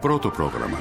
Πρώτο πρόγραμμα.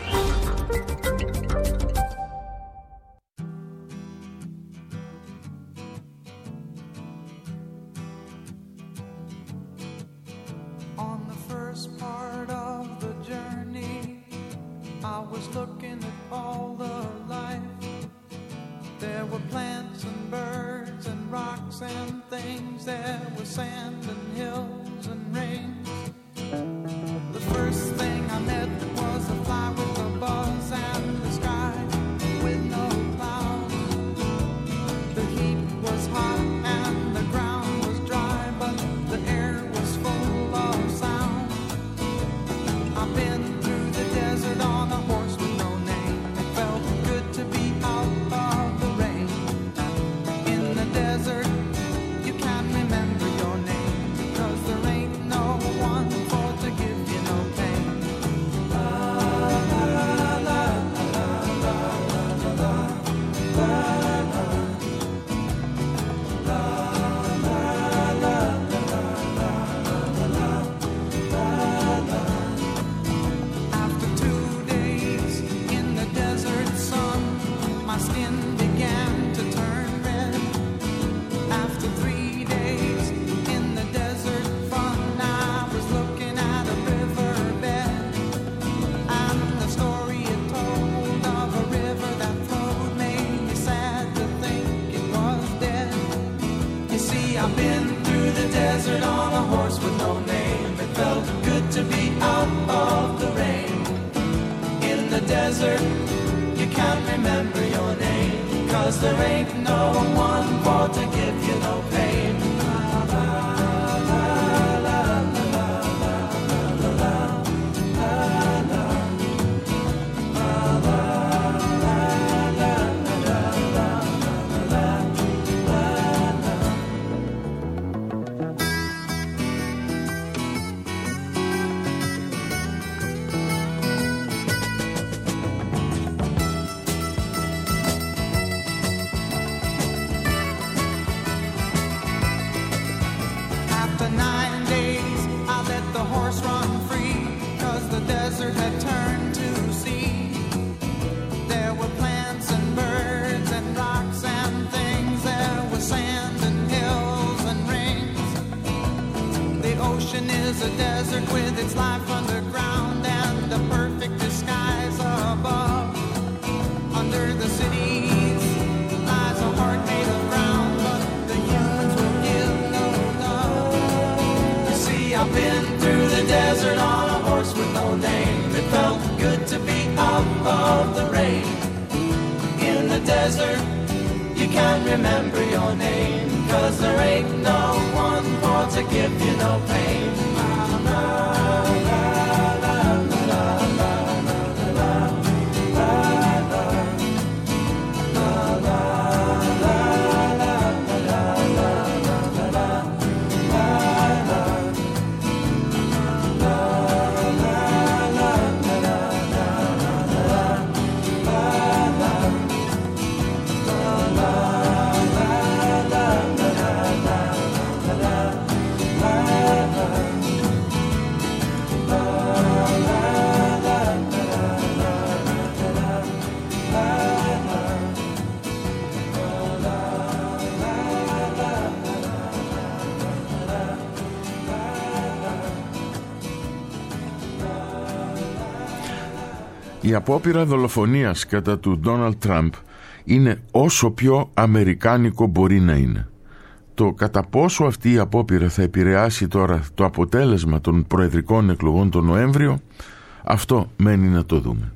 Η απόπειρα δολοφονίας κατά του Ντόναλντ Τραμπ είναι όσο πιο αμερικάνικο μπορεί να είναι. Το κατά πόσο αυτή η απόπειρα θα επηρεάσει τώρα το αποτέλεσμα των προεδρικών εκλογών τον Νοέμβριο, αυτό μένει να το δούμε.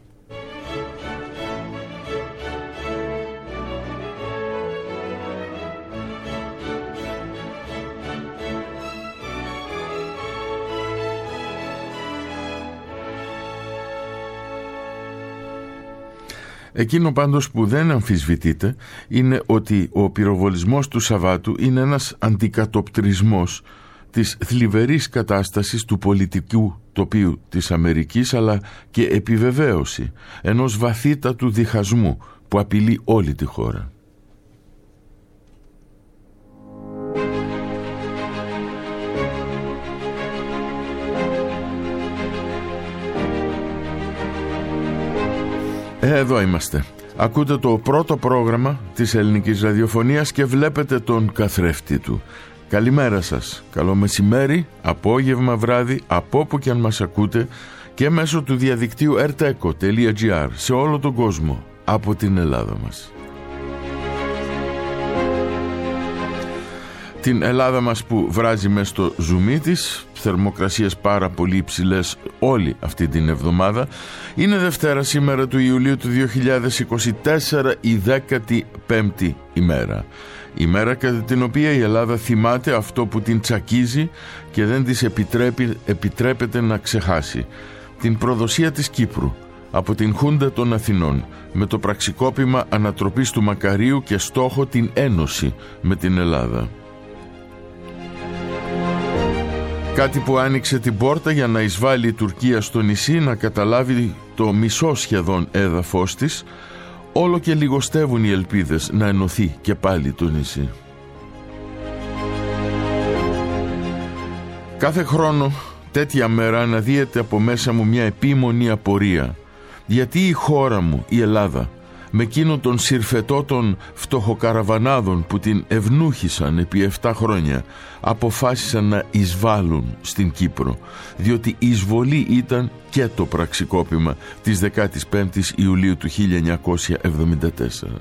Εκείνο πάντως που δεν αμφισβητείται είναι ότι ο πυροβολισμός του Σαββάτου είναι ένας αντικατοπτρισμός της θλιβερής κατάστασης του πολιτικού τοπίου της Αμερικής, αλλά και επιβεβαίωση ενός βαθύτατου διχασμού που απειλεί όλη τη χώρα. Εδώ είμαστε. Ακούτε το πρώτο πρόγραμμα της ελληνικής ραδιοφωνίας και βλέπετε τον καθρέφτη του. Καλημέρα σας, καλό μεσημέρι, απόγευμα, βράδυ, από όπου και αν μας ακούτε και μέσω του διαδικτύου rteco.gr σε όλο τον κόσμο από την Ελλάδα μας. Την Ελλάδα μας που βράζει μες στο ζουμί της, θερμοκρασίες πάρα πολύ υψηλές όλη αυτή την εβδομάδα. Είναι Δευτέρα σήμερα του Ιουλίου του 2024, η 15η ημέρα. Η μέρα κατά την οποία η Ελλάδα θυμάται αυτό που την τσακίζει και δεν της επιτρέπεται να ξεχάσει. Την προδοσία της Κύπρου από την Χούντα των Αθηνών με το πραξικόπημα ανατροπής του Μακαρίου και στόχο την ένωση με την Ελλάδα. Κάτι που άνοιξε την πόρτα για να εισβάλλει η Τουρκία στο νησί, να καταλάβει το μισό σχεδόν έδαφος της. Όλο και λιγοστεύουν οι ελπίδες να ενωθεί και πάλι το νησί. Κάθε χρόνο τέτοια μέρα αναδύεται από μέσα μου μια επίμονη απορία. Γιατί η χώρα μου, η Ελλάδα, με εκείνο τον συρφετό των φτωχοκαραβανάδων που την ευνούχησαν επί 7 χρόνια, αποφάσισαν να εισβάλλουν στην Κύπρο, διότι η εισβολή ήταν και το πραξικόπημα της 15ης Ιουλίου του 1974.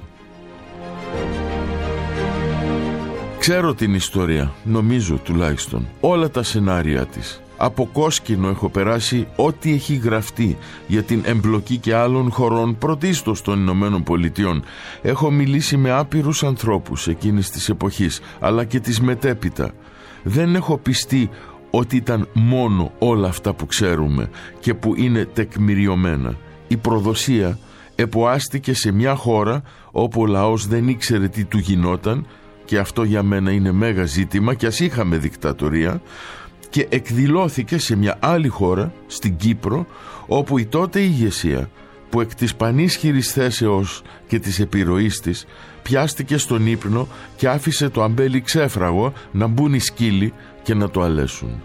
Ξέρω την ιστορία, νομίζω τουλάχιστον, όλα τα σενάρια της. Από κόσκινο έχω περάσει ό,τι έχει γραφτεί για την εμπλοκή και άλλων χωρών, πρωτίστως των Ηνωμένων Πολιτειών. Έχω μιλήσει με άπειρους ανθρώπους εκείνης της εποχής, αλλά και της μετέπειτα. Δεν έχω πιστεί ότι ήταν μόνο όλα αυτά που ξέρουμε και που είναι τεκμηριωμένα. Η προδοσία εποάστηκε σε μια χώρα όπου ο λαός δεν ήξερε τι του γινόταν, και αυτό για μένα είναι μέγα ζήτημα, και ας είχαμε δικτατορία, και εκδηλώθηκε σε μια άλλη χώρα, στην Κύπρο, όπου η τότε ηγεσία, που εκ της πανίσχυρης θέσεως και της επιρροής της, πιάστηκε στον ύπνο και άφησε το αμπέλι ξέφραγο να μπουν οι σκύλοι και να το αλέσουν.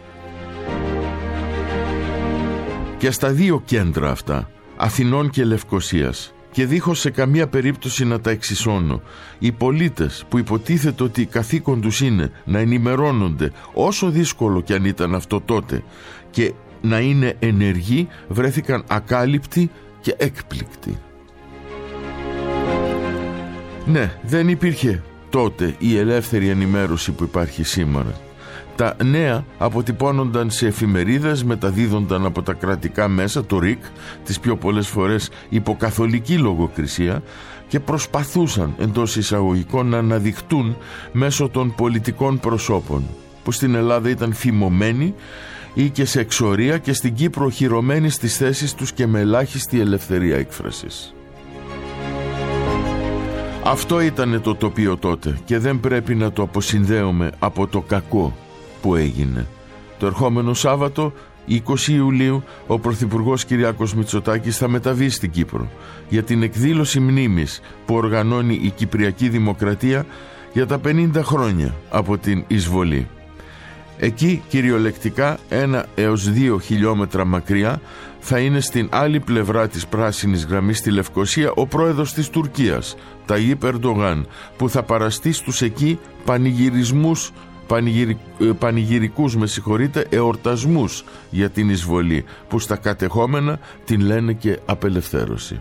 Και στα δύο κέντρα αυτά, Αθηνών και Λευκωσίας, και δίχως σε καμία περίπτωση να τα εξισώνω, οι πολίτες που υποτίθεται ότι καθήκον τους είναι να ενημερώνονται, όσο δύσκολο κι αν ήταν αυτό τότε, και να είναι ενεργοί, βρέθηκαν ακάλυπτοι και έκπληκτοι. Ναι, δεν υπήρχε τότε η ελεύθερη ενημέρωση που υπάρχει σήμερα. Τα νέα αποτυπώνονταν σε εφημερίδες, μεταδίδονταν από τα κρατικά μέσα, το ΡΙΚ, τις πιο πολλές φορές υποκαθολική λογοκρισία, και προσπαθούσαν εντός εισαγωγικών να αναδειχτούν μέσω των πολιτικών προσώπων, που στην Ελλάδα ήταν φημωμένοι ή και σε εξορία, και στην Κύπρο χυρωμένοι στις θέσεις τους και με ελάχιστη ελευθερία έκφρασης. Αυτό ήταν το τοπίο τότε και δεν πρέπει να το αποσυνδέουμε από το κακό που έγινε. Το ερχόμενο Σάββατο, 20 Ιουλίου, ο Πρωθυπουργός Κυριάκος Μητσοτάκης θα μεταβεί στην Κύπρο για την εκδήλωση μνήμης που οργανώνει η Κυπριακή Δημοκρατία για τα 50 χρόνια από την εισβολή. Εκεί, κυριολεκτικά 1 έως 2 χιλιόμετρα μακριά, θα είναι στην άλλη πλευρά της πράσινης γραμμής στη Λευκωσία ο πρόεδρος της Τουρκίας, Ταγίπ Ερντογάν, που θα παραστεί στους εκεί πανηγυρικούς εορτασμούς για την εισβολή, που στα κατεχόμενα την λένε και απελευθέρωση.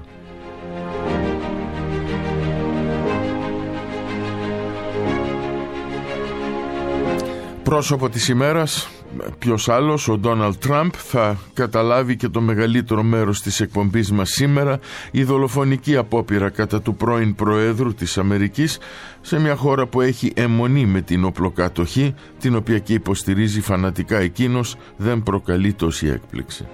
Πρόσωπο της ημέρας, ποιος άλλος, ο Ντόναλντ Τραμπ, θα καταλάβει και το μεγαλύτερο μέρος της εκπομπής μας σήμερα, η δολοφονική απόπειρα κατά του πρώην Προέδρου της Αμερικής σε μια χώρα που έχει αιμονή με την οπλοκατοχή, την οποία και υποστηρίζει φανατικά εκείνος, δεν προκαλεί τόση έκπληξη.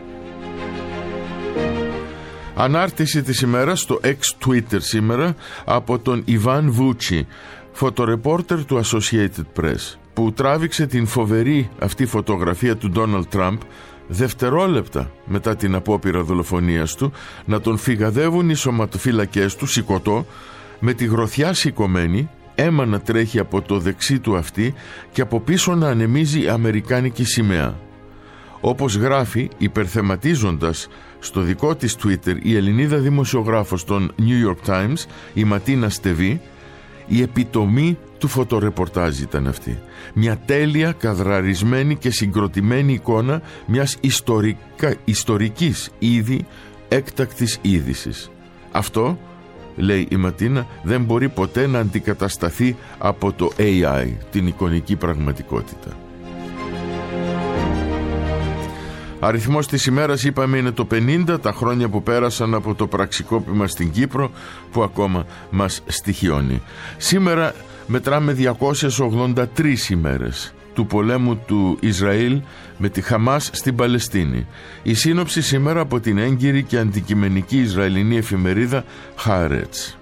Ανάρτηση της ημέρας στο ex-Twitter σήμερα από τον Ιβάν Βούτσι, φωτορεπόρτερ του Associated Press, που τράβηξε την φοβερή αυτή φωτογραφία του Ντόναλντ Τραμπ δευτερόλεπτα μετά την απόπειρα δολοφονίας του, να τον φυγαδεύουν οι σωματοφύλακές του σηκωτό, με τη γροθιά σηκωμένη, αίμα να τρέχει από το δεξί του αυτί και από πίσω να ανεμίζει αμερικάνικη σημαία. Όπως γράφει, υπερθεματίζοντας Στο δικό της Twitter η Ελληνίδα δημοσιογράφος των New York Times, η Ματίνα Στεβή, η επιτομή του φωτορεπορτάζ ήταν αυτή. Μια τέλεια, καδραρισμένη και συγκροτημένη εικόνα μιας ιστορικής ήδη έκτακτης είδησης. Αυτό, λέει η Ματίνα, δεν μπορεί ποτέ να αντικατασταθεί από το AI, την εικονική πραγματικότητα. Αριθμός της ημέρας, είπαμε, είναι το 50, τα χρόνια που πέρασαν από το πραξικόπημα στην Κύπρο που ακόμα μας στοιχιώνει. Σήμερα μετράμε 283 ημέρες του πολέμου του Ισραήλ με τη Χαμάς στην Παλαιστίνη. Η σύνοψη σήμερα από την έγκυρη και αντικειμενική Ισραηλινή εφημερίδα Haaretz.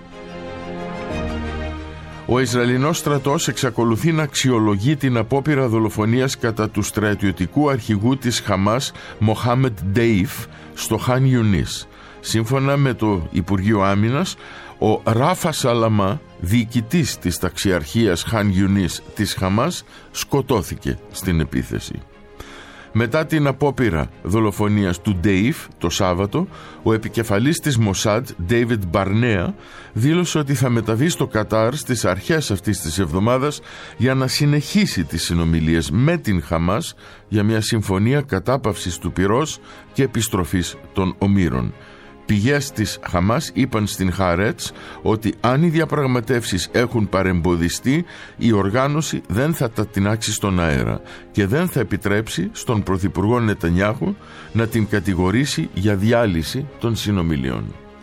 Ο Ισραηλινός στρατός εξακολουθεί να αξιολογεί την απόπειρα δολοφονίας κατά του στρατιωτικού αρχηγού της Χαμάς, Μοχάμεντ Ντέιφ, στο Χαν Ιουνίς. Σύμφωνα με το Υπουργείο Άμυνας, ο Ράφα Σαλαμά, διοικητής της ταξιαρχίας Χαν Ιουνίς της Χαμάς, σκοτώθηκε στην επίθεση. Μετά την απόπειρα δολοφονίας του Ντέιφ το Σάββατο, ο επικεφαλής της Μοσάντ, Ντέιβιντ Μπαρνέα, δήλωσε ότι θα μεταβεί στο Κατάρ στις αρχές αυτής της εβδομάδας για να συνεχίσει τις συνομιλίες με την Χαμάς για μια συμφωνία κατάπαυσης του πυρός και επιστροφής των ομήρων. Πηγές της Χαμάς είπαν στην Haaretz ότι αν οι διαπραγματεύσεις έχουν παρεμποδιστεί, η οργάνωση δεν θα τα τεινάξει στον αέρα και δεν θα επιτρέψει στον Πρωθυπουργό Νετανιάχου να την κατηγορήσει για διάλυση των συνομιλιών.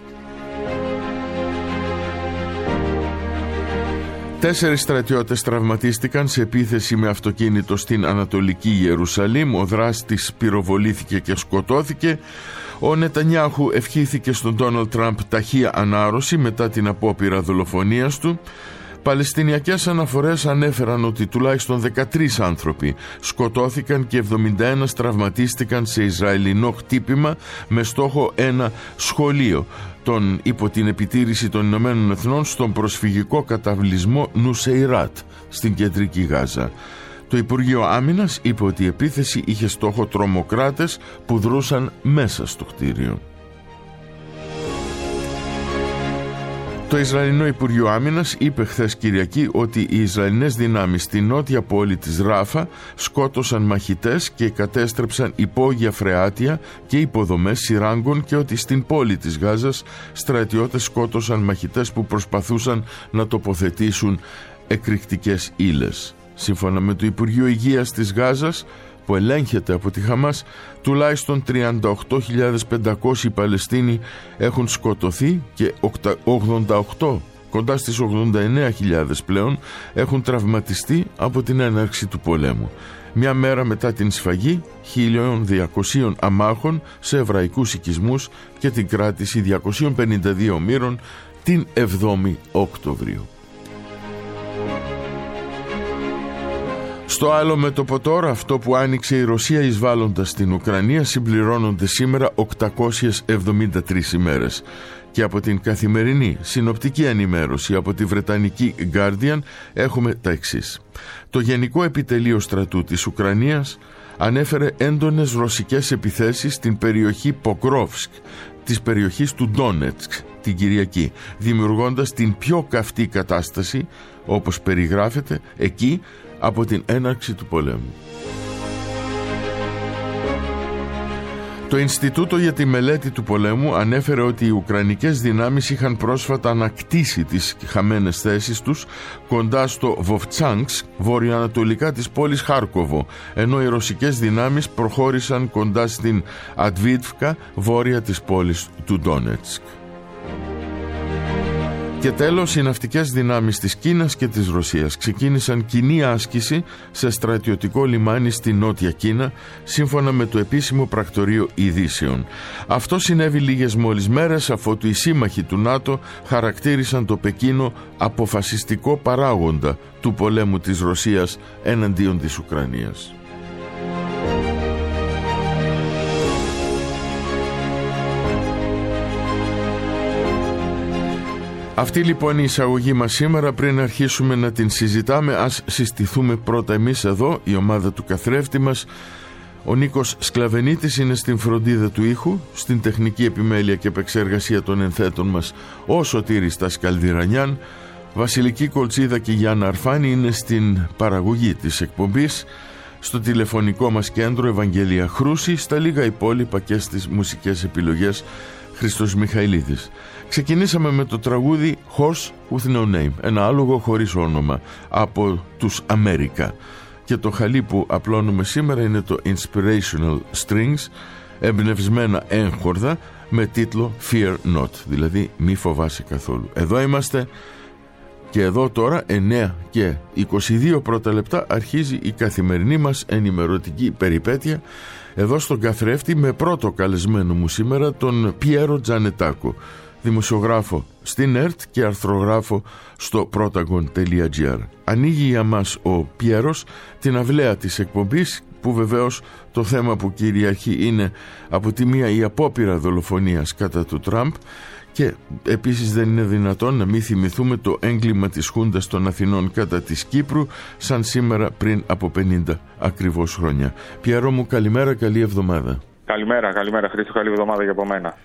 4 στρατιώτες τραυματίστηκαν σε επίθεση με αυτοκίνητο στην Ανατολική Ιερουσαλήμ. Ο δράστης πυροβολήθηκε και σκοτώθηκε. Ο Νετανιάχου ευχήθηκε στον Ντόναλντ Τραμπ ταχεία ανάρρωση μετά την απόπειρα δολοφονίας του. Παλαιστινιακές αναφορές ανέφεραν ότι τουλάχιστον 13 άνθρωποι σκοτώθηκαν και 71 τραυματίστηκαν σε Ισραηλινό χτύπημα με στόχο ένα σχολείο υπό την επιτήρηση των Ηνωμένων Εθνών στον προσφυγικό καταβλισμό Νουσεϊράτ στην κεντρική Γάζα. Το Υπουργείο Άμυνας είπε ότι η επίθεση είχε στόχο τρομοκράτες που δρούσαν μέσα στο κτίριο. Το Ισραηλινό Υπουργείο Άμυνας είπε χθες Κυριακή ότι οι Ισραηλινές δυνάμεις στη νότια πόλη της Ράφα σκότωσαν μαχητές και κατέστρεψαν υπόγεια φρεάτια και υποδομές σειράγκων και ότι στην πόλη της Γάζας στρατιώτες σκότωσαν μαχητές που προσπαθούσαν να τοποθετήσουν εκρηκτικές ύλες. Σύμφωνα με το Υπουργείο Υγείας της Γάζας, που ελέγχεται από τη Χαμάς, τουλάχιστον 38.500 Παλαιστίνοι έχουν σκοτωθεί και 88, κοντά στις 89.000 πλέον, έχουν τραυματιστεί από την έναρξη του πολέμου. Μια μέρα μετά την σφαγή 1.200 αμάχων σε εβραϊκούς οικισμούς και την κράτηση 252 ομήρων την 7η Οκτωβρίου. Στο άλλο μέτωπο τώρα, αυτό που άνοιξε η Ρωσία εισβάλλοντας στην Ουκρανία, συμπληρώνονται σήμερα 873 ημέρες. Και από την καθημερινή συνοπτική ενημέρωση από τη Βρετανική Guardian έχουμε τα εξής. Το Γενικό Επιτελείο Στρατού της Ουκρανίας ανέφερε έντονες ρωσικές επιθέσεις στην περιοχή Ποκρόφσκ, της περιοχής του Ντόνετσκ, την Κυριακή, δημιουργώντας την πιο καυτή κατάσταση, όπως περιγράφεται, εκεί από την έναρξη του πολέμου. Το Ινστιτούτο για τη Μελέτη του Πολέμου ανέφερε ότι οι Ουκρανικές δυνάμεις είχαν πρόσφατα ανακτήσει τις χαμένες θέσεις τους κοντά στο Βοβτσάνσκ, βορειοανατολικά της πόλης Χάρκοβο, ενώ οι ρωσικές δυνάμεις προχώρησαν κοντά στην Αντβίτφκα, βόρεια της πόλης του Ντόνετσκ. Και τέλος, οι ναυτικές δυνάμεις της Κίνας και της Ρωσίας ξεκίνησαν κοινή άσκηση σε στρατιωτικό λιμάνι στη Νότια Κίνα, σύμφωνα με το επίσημο πρακτορείο ειδήσεων. Αυτό συνέβη λίγες μόλις μέρες αφότου οι σύμμαχοι του ΝΑΤΟ χαρακτήρισαν το Πεκίνο αποφασιστικό παράγοντα του πολέμου της Ρωσίας εναντίον της Ουκρανίας. Αυτή λοιπόν η εισαγωγή μας σήμερα. Πριν αρχίσουμε να την συζητάμε, ας συστηθούμε πρώτα εμείς εδώ, η ομάδα του καθρέφτη μας. Ο Νίκος Σκλαβενίτης είναι στην φροντίδα του ήχου, στην τεχνική επιμέλεια και επεξεργασία των ενθέτων μας ο Σωτήρης Τασκαλδιρανιάν. Βασιλική Κολτσίδα και Γιάννα Αρφάνη είναι στην παραγωγή της εκπομπής. Στο τηλεφωνικό μας κέντρο Ευαγγέλια Χρούση, στα λίγα υπόλοιπα και στις μουσικές επιλογές Χριστός Μιχαηλίδης. Ξεκινήσαμε με το τραγούδι Horse with No Name, ένα άλογο χωρίς όνομα, από τους Αμέρικα. Και το χαλί που απλώνουμε σήμερα είναι το Inspirational Strings, εμπνευσμένα έγχορδα, με τίτλο Fear Not, δηλαδή μη φοβάσαι καθόλου. Εδώ είμαστε και εδώ τώρα 9 και 22 πρώτα λεπτά αρχίζει η καθημερινή μας ενημερωτική περιπέτεια εδώ στον καθρέφτη, με πρώτο καλεσμένο μου σήμερα τον Πιέρο Τζανετάκο, δημοσιογράφο στην ΕΡΤ και αρθρογράφο στο Protagon.gr. Ανοίγει για μας ο Πιέρος την αυλαία της εκπομπής, που βεβαίως το θέμα που κυριαρχεί είναι από τη μία η απόπειρα δολοφονίας κατά του Τραμπ, και επίσης δεν είναι δυνατόν να μην θυμηθούμε το έγκλημα της Χούντας των Αθηνών κατά της Κύπρου, σαν σήμερα πριν από 50 ακριβώς χρόνια. Πιέρο μου, καλημέρα, καλή εβδομάδα. Καλημέρα Χρήστο, καλή εβδομάδα και από μένα.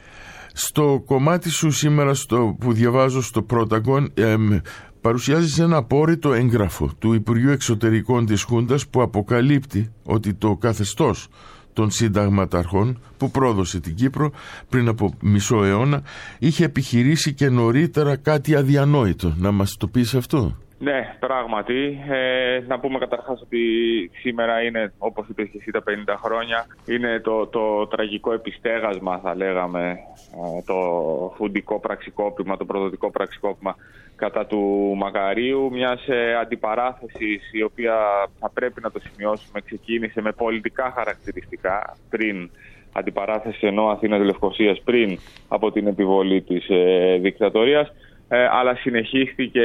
Στο κομμάτι σου σήμερα που διαβάζω στο Protagon, παρουσιάζεις ένα απόρριτο έγγραφο του Υπουργείου Εξωτερικών της Χούντας που αποκαλύπτει ότι το καθεστώς των συνταγματαρχών που πρόδωσε την Κύπρο πριν από μισό αιώνα είχε επιχειρήσει και νωρίτερα κάτι αδιανόητο. Να μας το πεις αυτό? Ναι, πράγματι. Να πούμε καταρχάς ότι σήμερα είναι, όπως είπες και εσύ, τα 50 χρόνια. Είναι το τραγικό επιστέγασμα, θα λέγαμε, το φουντικό πραξικόπημα, το προδοτικό πραξικόπημα κατά του Μακαρίου, μιας αντιπαράθεσης η οποία, θα πρέπει να το σημειώσουμε, ξεκίνησε με πολιτικά χαρακτηριστικά πριν αντιπαράθεση ενώ Αθήνας-Λευκωσίας, πριν από την επιβολή της δικτατορίας, αλλά συνεχίστηκε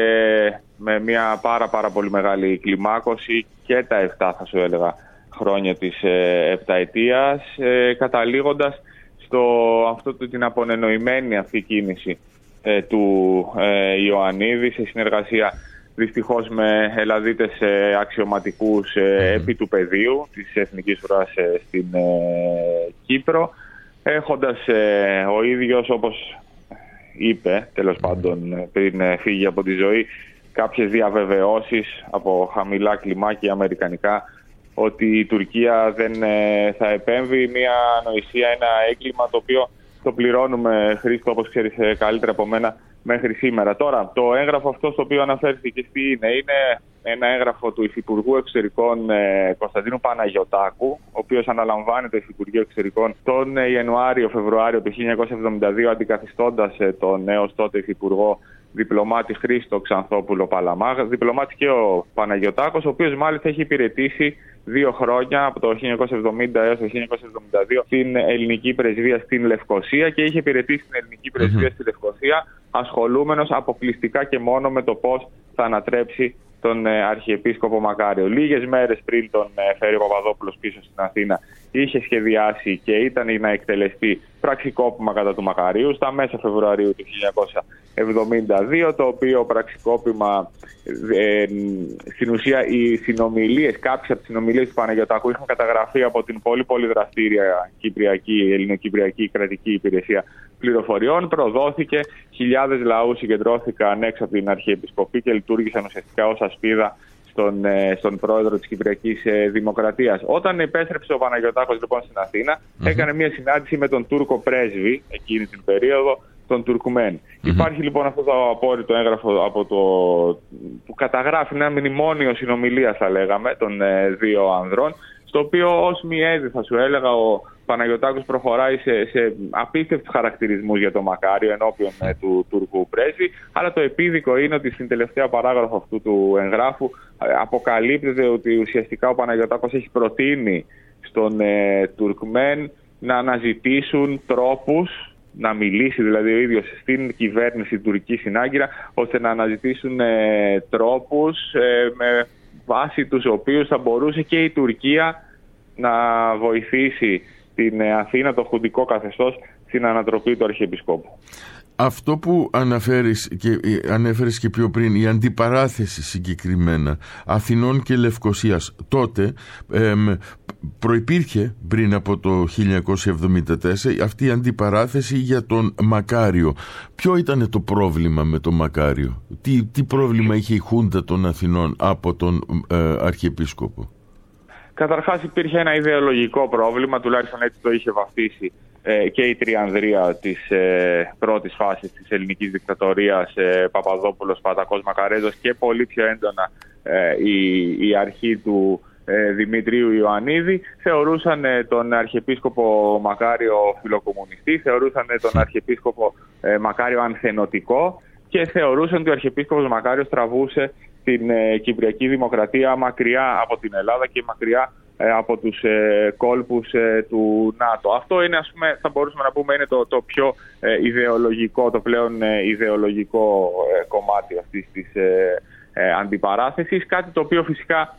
με μια πάρα πολύ μεγάλη κλιμάκωση και τα 7, θα σου έλεγα, χρόνια της επταετίας, καταλήγοντας την απονενοημένη αυτή κίνηση του Ιωαννίδη, σε συνεργασία δυστυχώς με Ελλαδίτες αξιωματικούς επί του πεδίου της Εθνικής Φρουράς στην Κύπρο, έχοντας ο ίδιος, όπως είπε τέλος πάντων πριν φύγει από τη ζωή, κάποιες διαβεβαιώσεις από χαμηλά κλιμάκια αμερικανικά ότι η Τουρκία δεν θα επέμβει, μια ανοησία, ένα έγκλημα το οποίο το πληρώνουμε, Χρήστο, όπως ξέρεις καλύτερα από μένα, μέχρι σήμερα. Τώρα, το έγγραφο αυτό στο οποίο αναφέρθηκε τι είναι ένα έγγραφο του Υφυπουργού Εξωτερικών Κωνσταντίνου Παναγιωτάκου, ο οποίος αναλαμβάνει το Υφυπουργείο Εξωτερικών τον Ιανουάριο-Φεβρουάριο του 1972, αντικαθιστώντας τον έως τότε Υφυπουργό διπλωμάτη Χρήστο Ξανθόπουλο Παλαμά. Διπλωμάτη και ο Παναγιωτάκος, ο οποίος μάλιστα έχει υπηρετήσει 2 χρόνια, από το 1970 έως το 1972, στην ελληνική πρεσβεία στην Λευκωσία, και είχε υπηρετήσει στην ελληνική πρεσβεία στη Λευκωσία ασχολούμενος αποκλειστικά και μόνο με το πώς θα ανατρέψει τον Αρχιεπίσκοπο Μακάριο. Λίγες μέρες πριν τον φέρει ο Παπαδόπουλος πίσω στην Αθήνα, είχε σχεδιάσει και ήταν να εκτελεστεί πραξικόπημα κατά του Μακαρίου στα μέσα Φεβρουαρίου του 1972, το οποίο πραξικόπημα στην ουσία οι συνομιλίες, κάποιες από τις συνομιλίες του Παναγιωτάκου είχαν καταγραφεί από την πολύ δραστήρια ελληνοκυπριακή κρατική υπηρεσία πληροφοριών. Προδόθηκε, χιλιάδες λαού συγκεντρώθηκαν έξω από την Αρχιεπισκοπή και λειτουργήσαν ουσιαστικά ως ασπίδα στον πρόεδρο της Κυπριακής Δημοκρατίας. Όταν επέστρεψε ο Παναγιωτάκος λοιπόν στην Αθήνα, έκανε μια συνάντηση με τον Τούρκο πρέσβη εκείνη την περίοδο, τον Τουρκουμέν. Υπάρχει λοιπόν αυτό το απόρριτο έγγραφο που καταγράφει ένα μνημόνιο συνομιλίας, θα λέγαμε, των δύο ανδρών, στο οποίο ως μιέδη, θα σου έλεγα, ο Παναγιωτάκος προχωράει σε απίστευτους χαρακτηρισμούς για το Μακάριο ενώπιον του Τούρκου πρέσβη, αλλά το επίδικο είναι ότι στην τελευταία παράγραφο αυτού του εγγράφου αποκαλύπτεται ότι ουσιαστικά ο Παναγιωτάκος έχει προτείνει στον Τουρκμέν να αναζητήσουν τρόπους, να μιλήσει δηλαδή ο ίδιος στην κυβέρνηση τουρκική συνάγκυρα, ώστε να αναζητήσουν τρόπους με βάση τους οποίους θα μπορούσε και η Τουρκία να βοηθήσει την Αθήνα, το χουντικό καθεστώς, στην ανατροπή του Αρχιεπισκόπου. Αυτό που ανέφερες και πιο πριν, η αντιπαράθεση συγκεκριμένα Αθηνών και Λευκωσίας, τότε προϋπήρχε πριν από το 1974 αυτή η αντιπαράθεση για τον Μακάριο. Ποιο ήταν το πρόβλημα με τον Μακάριο? Τι πρόβλημα είχε η Χούντα των Αθηνών από τον Αρχιεπίσκοπο? Καταρχάς υπήρχε ένα ιδεολογικό πρόβλημα, τουλάχιστον έτσι το είχε βαφτίσει και η τριανδρία της πρώτης φάσης της ελληνικής δικτατορίας, Παπαδόπουλος, Πατακός, Μακαρέζος, και πολύ πιο έντονα η αρχή του Δημητρίου Ιωαννίδη. Θεωρούσαν τον Αρχιεπίσκοπο Μακάριο φιλοκομμουνιστή, θεωρούσαν τον Αρχιεπίσκοπο Μακάριο ανθενωτικό και θεωρούσαν ότι ο Αρχιεπίσκοπος Μακάριος τραβούσε την Κυπριακή Δημοκρατία μακριά από την Ελλάδα και μακριά από τους κόλπους του ΝΑΤΟ. Αυτό είναι, ας πούμε, θα μπορούσαμε να πούμε, είναι το πιο ιδεολογικό, το πλέον ιδεολογικό κομμάτι αυτής της αντιπαράθεσης. Κάτι το οποίο φυσικά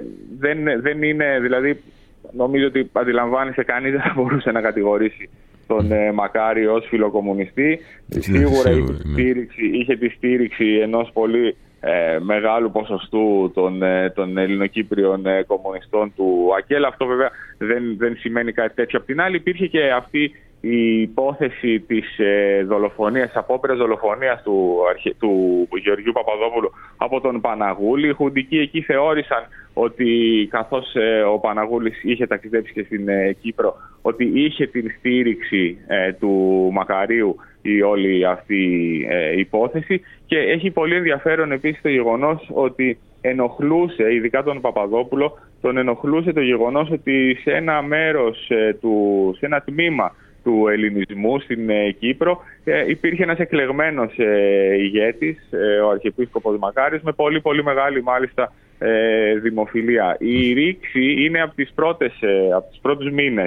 δεν είναι, δηλαδή νομίζω ότι αντιλαμβάνεσαι, κανείς δεν θα μπορούσε να κατηγορήσει τον Μακάριο ως φιλοκομμουνιστή. Σίγουρα είχε τη στήριξη ενός πολύ μεγάλου ποσοστού των Ελληνοκύπριων κομμουνιστών του ΑΚΕΛ. Αυτό βέβαια δεν σημαίνει κάτι τέτοιο. Απ' την άλλη υπήρχε και αυτή η υπόθεση της δολοφονίας, της απόπειρας δολοφονίας του Γεωργίου Παπαδόπουλου από τον Παναγούλη. Οι χουντικοί εκεί θεώρησαν ότι, καθώς ο Παναγούλης είχε ταξιδέψει και στην Κύπρο, ότι είχε την στήριξη του Μακαρίου η όλη αυτή η υπόθεση. Και έχει πολύ ενδιαφέρον επίσης το γεγονός ότι ενοχλούσε, ειδικά τον Παπαδόπουλο, τον ενοχλούσε το γεγονός ότι σε ένα μέρος, σε ένα τμήμα του ελληνισμού στην Κύπρο υπήρχε ένας εκλεγμένος ηγέτης, ο Αρχιεπίσκοπος Μακάριος, με πολύ πολύ μεγάλη μάλιστα δημοφιλία. Η ρήξη είναι από τους πρώτους μήνες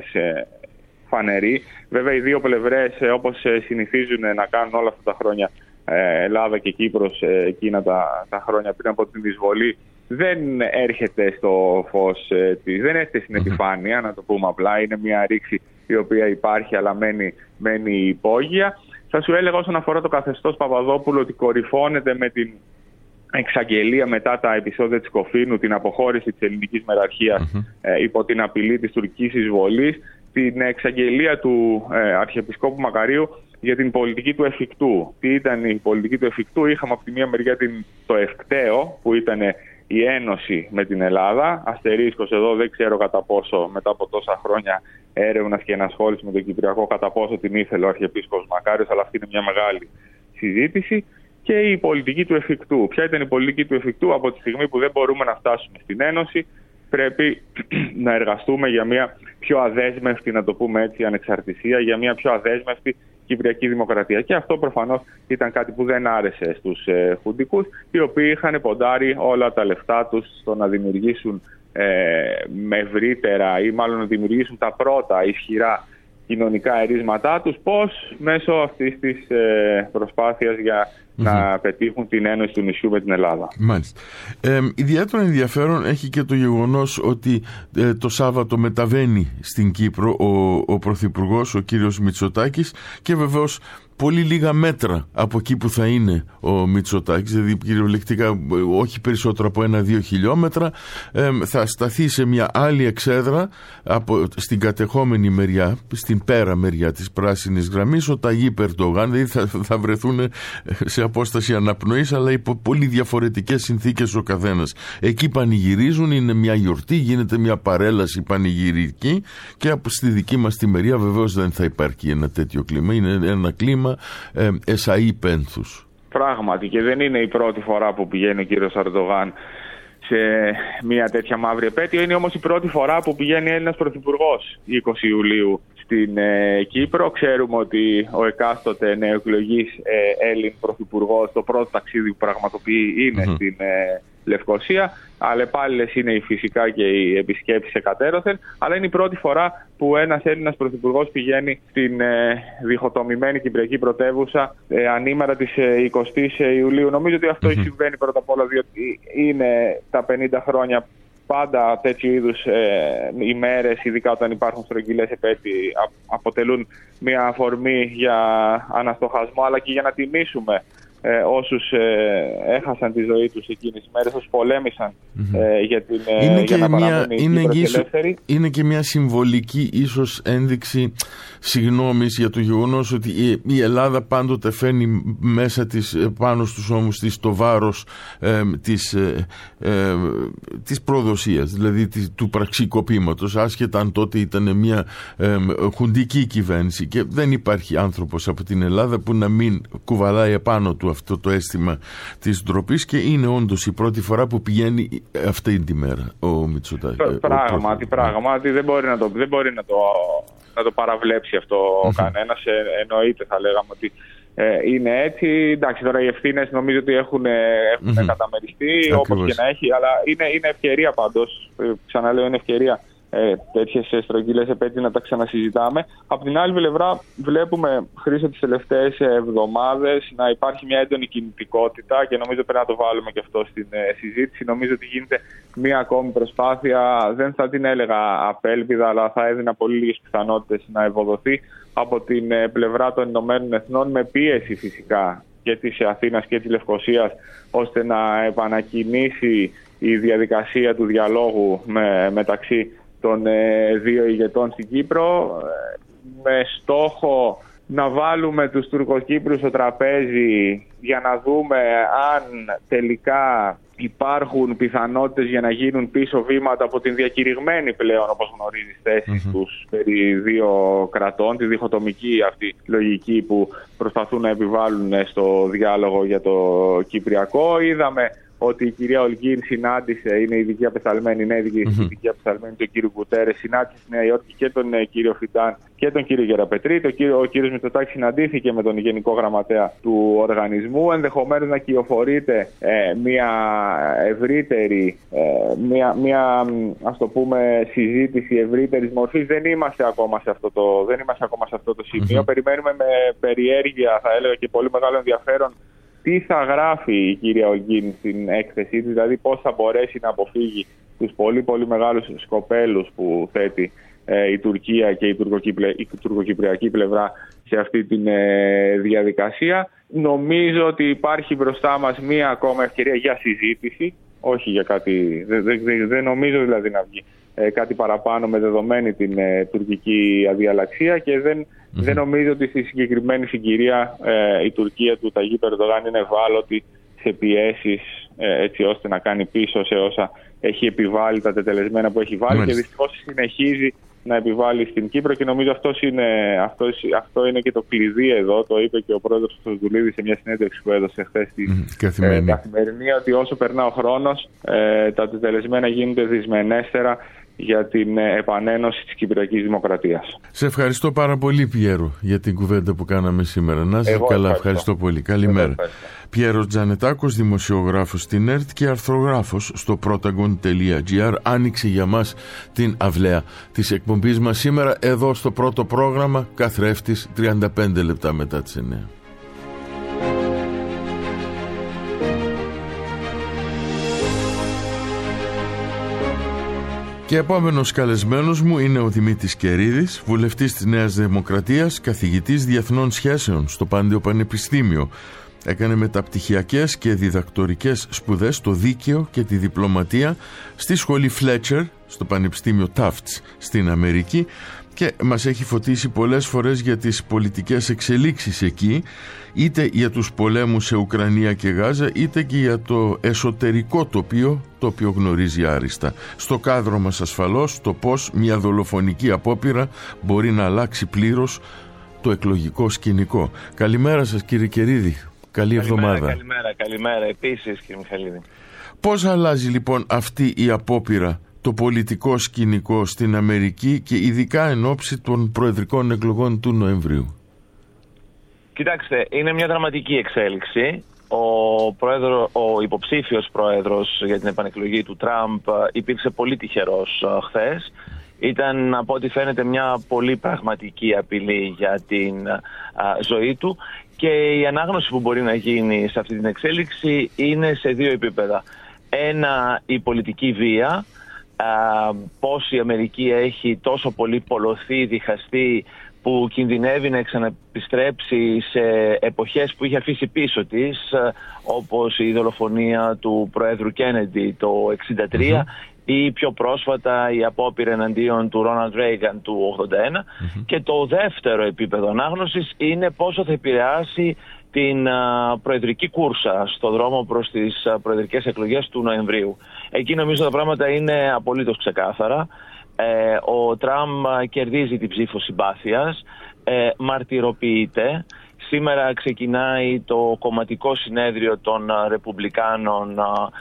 φανερή. Βέβαια οι δύο πλευρές, όπως συνηθίζουν να κάνουν όλα αυτά τα χρόνια, Ελλάδα και Κύπρος εκείνα τα χρόνια πριν από την εισβολή, δεν έρχεται στο φως δεν έρχεται στην επιφάνεια, να το πούμε απλά. Είναι μια ρήξη η οποία υπάρχει, αλλά μένει υπόγεια. Θα σου έλεγα όσον αφορά το καθεστώς Παπαδόπουλου ότι κορυφώνεται με την εξαγγελία μετά τα επεισόδια της Κοφίνου, την αποχώρηση της ελληνικής μεραρχίας υπό την απειλή της τουρκικής εισβολής, την εξαγγελία του Αρχιεπισκόπου Μακαρίου για την πολιτική του εφικτού. Τι ήταν η πολιτική του εφικτού? Είχαμε από τη μία μεριά το ευκταίο, που ήταν η ένωση με την Ελλάδα. Αστερίσκος εδώ, δεν ξέρω κατά πόσο μετά από τόσα χρόνια έρευνας και ενασχόληση με τον Κυπριακό, κατά πόσο την ήθελε ο Αρχιεπίσκοπος Μακάριος, αλλά αυτή είναι μια μεγάλη συζήτηση. Και η πολιτική του εφικτού. Ποια ήταν η πολιτική του εφικτού? Από τη στιγμή που δεν μπορούμε να φτάσουμε στην ένωση, πρέπει να εργαστούμε για μια πιο αδέσμευτη, να το πούμε έτσι, ανεξαρτησία, για μια πιο αδέσμευτη Κυπριακή Δημοκρατία. Και αυτό προφανώς ήταν κάτι που δεν άρεσε στους χουντικούς, οι οποίοι είχαν ποντάρει όλα τα λεφτά τους στο να δημιουργήσουν ευρύτερα, ή μάλλον να δημιουργήσουν τα πρώτα ισχυρά κοινωνικά ερίσματά τους. Πώς? Μέσω αυτής της προσπάθειας για να πετύχουν την ένωση του νησιού με την Ελλάδα. Μάλιστα. Ιδιαίτερο ενδιαφέρον έχει και το γεγονός ότι το Σάββατο μεταβαίνει στην Κύπρο ο Πρωθυπουργός, ο κύριος Μητσοτάκης, και βεβαίως πολύ λίγα μέτρα από εκεί που θα είναι ο Μητσοτάκης, δηλαδή κυριολεκτικά όχι περισσότερο από 1-2 χιλιόμετρα, θα σταθεί σε μια άλλη εξέδρα στην κατεχόμενη μεριά, στην πέρα μεριά της πράσινης γραμμής, ο Ταγίπ Ερντογάν. Δηλαδή θα βρεθούν σε απόσταση αναπνοής, αλλά υπό πολύ διαφορετικές συνθήκες ο καθένας. Εκεί πανηγυρίζουν, είναι μια γιορτή, γίνεται μια παρέλαση πανηγυρική, και στη δική μας τη μεριά βεβαίως δεν θα υπάρχει ένα τέτοιο κλίμα. Είναι ένα κλίμα εσαΐ πένθους. Πράγματι, και δεν είναι η πρώτη φορά που πηγαίνει ο κύριος Ερντογάν σε μια τέτοια μαύρη επέτειο. Είναι όμως η πρώτη φορά που πηγαίνει Έλληνας Πρωθυπουργός 20 Ιουλίου στην Κύπρο. Ξέρουμε ότι ο εκάστοτε νεοεκλογής Έλλην Πρωθυπουργός, το πρώτο ταξίδι που πραγματοποιεί είναι στην Λευκωσία. Αλλεπάλληλες είναι φυσικά και οι επισκέψεις εκατέρωθεν, αλλά είναι η πρώτη φορά που ένας Έλληνας Πρωθυπουργός πηγαίνει στην διχοτομημένη Κυπριακή πρωτεύουσα ανήμερα της 20ης Ιουλίου. Νομίζω ότι αυτό συμβαίνει πρώτα απ' όλα διότι είναι τα 50 χρόνια πάντα τέτοιου είδους ημέρες, ειδικά όταν υπάρχουν στρογγυλές επέτειοι, αποτελούν μια αφορμή για αναστοχασμό, αλλά και για να τιμήσουμε όσους έχασαν τη ζωή τους εκείνες τις μέρες, όσους πολέμησαν για να παραμείνει η Κύπρος ελεύθερη. Είναι και μια συμβολική ίσως ένδειξη συγγνώμης για το γεγονός ότι η Ελλάδα πάντοτε φέρνει μέσα της, πάνω στους ώμους της, το βάρος της προδοσίας, δηλαδή του πραξικοπήματος, άσχετα αν τότε ήταν μια χουντική κυβέρνηση, και δεν υπάρχει άνθρωπος από την Ελλάδα που να μην κουβαλάει επάνω του αυτό το αίσθημα της ντροπής, και είναι όντως η πρώτη φορά που πηγαίνει αυτή τη μέρα ο Μητσοτάκης. Πράγματι δεν μπορεί να το παραβλέψει αυτό κανένας. Εννοείται, θα λέγαμε ότι είναι έτσι. Εντάξει, τώρα οι ευθύνες νομίζω ότι έχουν καταμεριστεί, όπως και να έχει, αλλά είναι ευκαιρία πάντως. Ξαναλέω, είναι ευκαιρία τέτοιες στρογγυλές επέτειοι να τα ξανασυζητάμε. Από την άλλη πλευρά, βλέπουμε, Χρήστο, τις τελευταίες εβδομάδες να υπάρχει μια έντονη κινητικότητα, και νομίζω πρέπει να το βάλουμε και αυτό στην συζήτηση. Νομίζω ότι γίνεται μια ακόμη προσπάθεια, δεν θα την έλεγα απέλπιδα, αλλά θα έδινα πολύ λίγες πιθανότητες να ευοδοθεί από την πλευρά των Ηνωμένων Εθνών, με πίεση φυσικά και της Αθήνας και της Λευκωσίας, ώστε να επανακινήσει η διαδικασία του διαλόγου μεταξύ των δύο ηγετών στην Κύπρο, με στόχο να βάλουμε τους Τουρκοκύπρους στο τραπέζι για να δούμε αν τελικά υπάρχουν πιθανότητες για να γίνουν πίσω βήματα από την διακηρυγμένη πλέον, όπως γνωρίζεις, θέση τους περί δύο κρατών, τη διχοτομική αυτή λογική που προσπαθούν να επιβάλλουν στο διάλογο για το Κυπριακό. Είδαμε ότι η κυρία Ολγίν συνάντησε, είναι ειδική απεσταλμένη, ειδική απεσταλμένη του κύριου Γκουτέρες, συνάντησε στη Νέα Υόρκη και τον κύριο Φιντάν και τον κύριο Γεραπετρή. Ο κύριος Μητσοτάκης συναντήθηκε με τον Γενικό Γραμματέα του οργανισμού. Ενδεχομένως να κυοφορείται μια ευρύτερη, ας το πούμε, συζήτηση ευρύτερης μορφής. Δεν είμαστε ακόμα σε αυτό το σημείο. Περιμένουμε με περιέργεια, θα έλεγα, και πολύ μεγάλο ενδιαφέρον τι θα γράφει η κυρία Ολγίν στην έκθεσή της, δηλαδή πώς θα μπορέσει να αποφύγει τους πολύ πολύ μεγάλους σκοπέλους που θέτει η Τουρκία και η τουρκοκυπριακή πλευρά σε αυτή τη διαδικασία. Νομίζω ότι υπάρχει μπροστά μας μία ακόμα ευκαιρία για συζήτηση, όχι για κάτι, δεν νομίζω δηλαδή να βγει κάτι παραπάνω με δεδομένη την τουρκική αδιαλαξία, και δεν νομίζω ότι στη συγκεκριμένη συγκυρία η Τουρκία του Ταγίπ Ερντογάν είναι ευάλωτη σε πιέσεις έτσι ώστε να κάνει πίσω σε όσα έχει επιβάλει, τα τετελεσμένα που έχει βάλει. Μάλιστα. Και δυστυχώς συνεχίζει να επιβάλλει στην Κύπρο, και νομίζω αυτό είναι και το κλειδί εδώ. Το είπε και ο πρόεδρος Χρυστοδουλίδης σε μια συνέντευξη που έδωσε χθες στην Καθημερινή, ότι όσο περνά ο χρόνος τα τετελεσμένα γίνονται δυσμενέστερα για την επανένωση της Κυπριακής Δημοκρατίας. Σε ευχαριστώ πάρα πολύ, Πιέρο, για την κουβέντα που κάναμε σήμερα. Να είσαι καλά, ευχαριστώ πολύ. Καλημέρα. Πιέρος Τζανετάκος, δημοσιογράφος στην ΕΡΤ και αρθρογράφος στο Protagon.gr, άνοιξε για μας την αυλαία της εκπομπής μας σήμερα εδώ στο πρώτο πρόγραμμα, καθρέφτης, 35 λεπτά μετά τις 9. Και επόμενος καλεσμένος μου είναι ο Δημήτρης Κερίδης, βουλευτής της Νέας Δημοκρατίας, καθηγητής διεθνών σχέσεων στο Πάντιο Πανεπιστήμιο. Έκανε μεταπτυχιακές και διδακτορικές σπουδές στο δίκαιο και τη διπλωματία στη σχολή Fletcher, στο Πανεπιστήμιο Tufts στην Αμερική, και μας έχει φωτίσει πολλές φορές για τις πολιτικές εξελίξεις εκεί, είτε για τους πολέμους σε Ουκρανία και Γάζα, είτε και για το εσωτερικό τοπίο, το οποίο γνωρίζει άριστα. Στο κάδρο μας ασφαλώς το πώς μια δολοφονική απόπειρα μπορεί να αλλάξει πλήρως το εκλογικό σκηνικό. Καλημέρα σας, κύριε Κερίδη. Καλή εβδομάδα. Καλημέρα επίσης, κύριε Μιχαλίδη. Πώς αλλάζει λοιπόν αυτή η απόπειρα το πολιτικό σκηνικό στην Αμερική, και ειδικά εν ώψη των προεδρικών εκλογών του Νοεμβρίου? Κοιτάξτε, είναι μια δραματική εξέλιξη. Ο υποψήφιος πρόεδρος για την επανεκλογή του Τραμπ υπήρξε πολύ τυχερός χθες. Ήταν, από ό,τι φαίνεται, μια πολύ πραγματική απειλή για την ζωή του, και η ανάγνωση που μπορεί να γίνει σε αυτή την εξέλιξη είναι σε δύο επίπεδα. Ένα, η πολιτική βία, πώς η Αμερική έχει τόσο πολύ πολλωθεί, διχαστεί, που κινδυνεύει να ξαναεπιστρέψει σε εποχές που είχε αφήσει πίσω της, όπως η δολοφονία του Προέδρου Κέννεντι το 1963 ή πιο πρόσφατα η απόπειρα εναντίον του Ρόναλντ Ρέιγκαν του 1981. Και το δεύτερο επίπεδο ανάγνωσης είναι πόσο θα επηρεάσει την προεδρική κούρσα στο δρόμο προς τις προεδρικές εκλογές του Νοεμβρίου. Εκεί νομίζω τα πράγματα είναι απολύτως ξεκάθαρα. Ο Τραμπ κερδίζει την ψήφο συμπάθειας, μαρτυροποιείται. Σήμερα ξεκινάει το κομματικό συνέδριο των Ρεπουμπλικάνων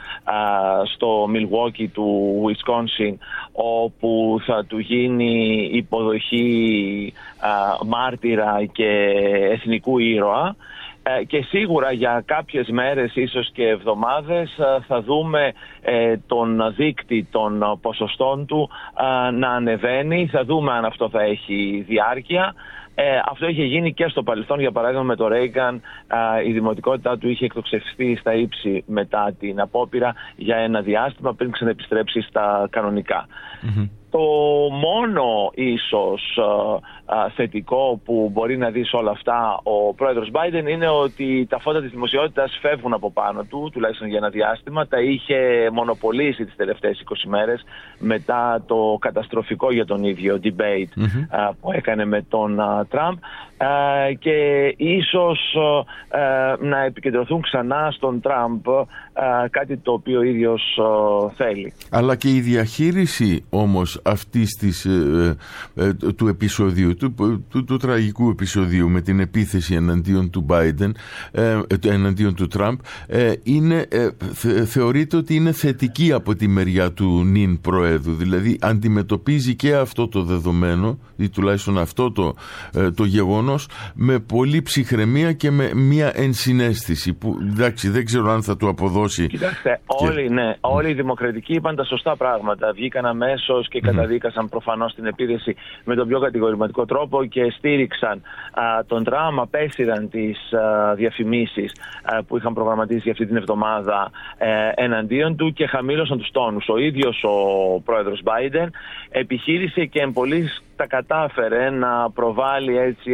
στο Μιλγουόκι του Ουισκόνσιν, όπου θα του γίνει υποδοχή μάρτυρα και εθνικού ήρωα. Και σίγουρα για κάποιες μέρες, ίσως και εβδομάδες, θα δούμε τον δείκτη των ποσοστών του να ανεβαίνει. Θα δούμε αν αυτό θα έχει διάρκεια. Αυτό είχε γίνει και στο παρελθόν. Για παράδειγμα, με το Ρέιγκαν η δημοτικότητά του είχε εκτοξευστεί στα ύψη μετά την απόπειρα για ένα διάστημα πριν ξαναεπιστρέψει στα κανονικά. Το μόνο ίσως θετικό που μπορεί να δει σε όλα αυτά ο πρόεδρος Biden είναι ότι τα φώτα της δημοσιότητας φεύγουν από πάνω του, τουλάχιστον για ένα διάστημα. Τα είχε μονοπολίσει τις τελευταίες 20 μέρες μετά το καταστροφικό για τον ίδιο debate που έκανε με τον Τραμπ, και ίσως να επικεντρωθούν ξανά στον Τραμπ, κάτι το οποίο ο ίδιος θέλει. Αλλά και η διαχείριση όμως αυτής της, του επεισοδίου, του τραγικού επεισοδίου με την επίθεση εναντίον του Biden, εναντίον του Τραμπ, θεωρείται ότι είναι θετική από τη μεριά του νυν Προέδρου. Δηλαδή αντιμετωπίζει και αυτό το δεδομένο ή τουλάχιστον αυτό το γεγονός με πολύ ψυχραιμία και με μια ενσυναίσθηση που εντάξει δεν ξέρω αν θα του αποδώσει. Κοιτάξτε, όλοι οι δημοκρατικοί είπαν τα σωστά πράγματα. Βγήκαν αμέσως και καταδίκασαν προφανώς την επίθεση με τον πιο κατηγορηματικό τρόπο και στήριξαν τον Τραμπ, απέσυραν τις διαφημίσεις που είχαν προγραμματίσει για αυτή την εβδομάδα εναντίον του και χαμήλωσαν τους τόνους. Ο ίδιος ο πρόεδρος Biden επιχείρησε και εμπολής τα κατάφερε να προβάλλει έτσι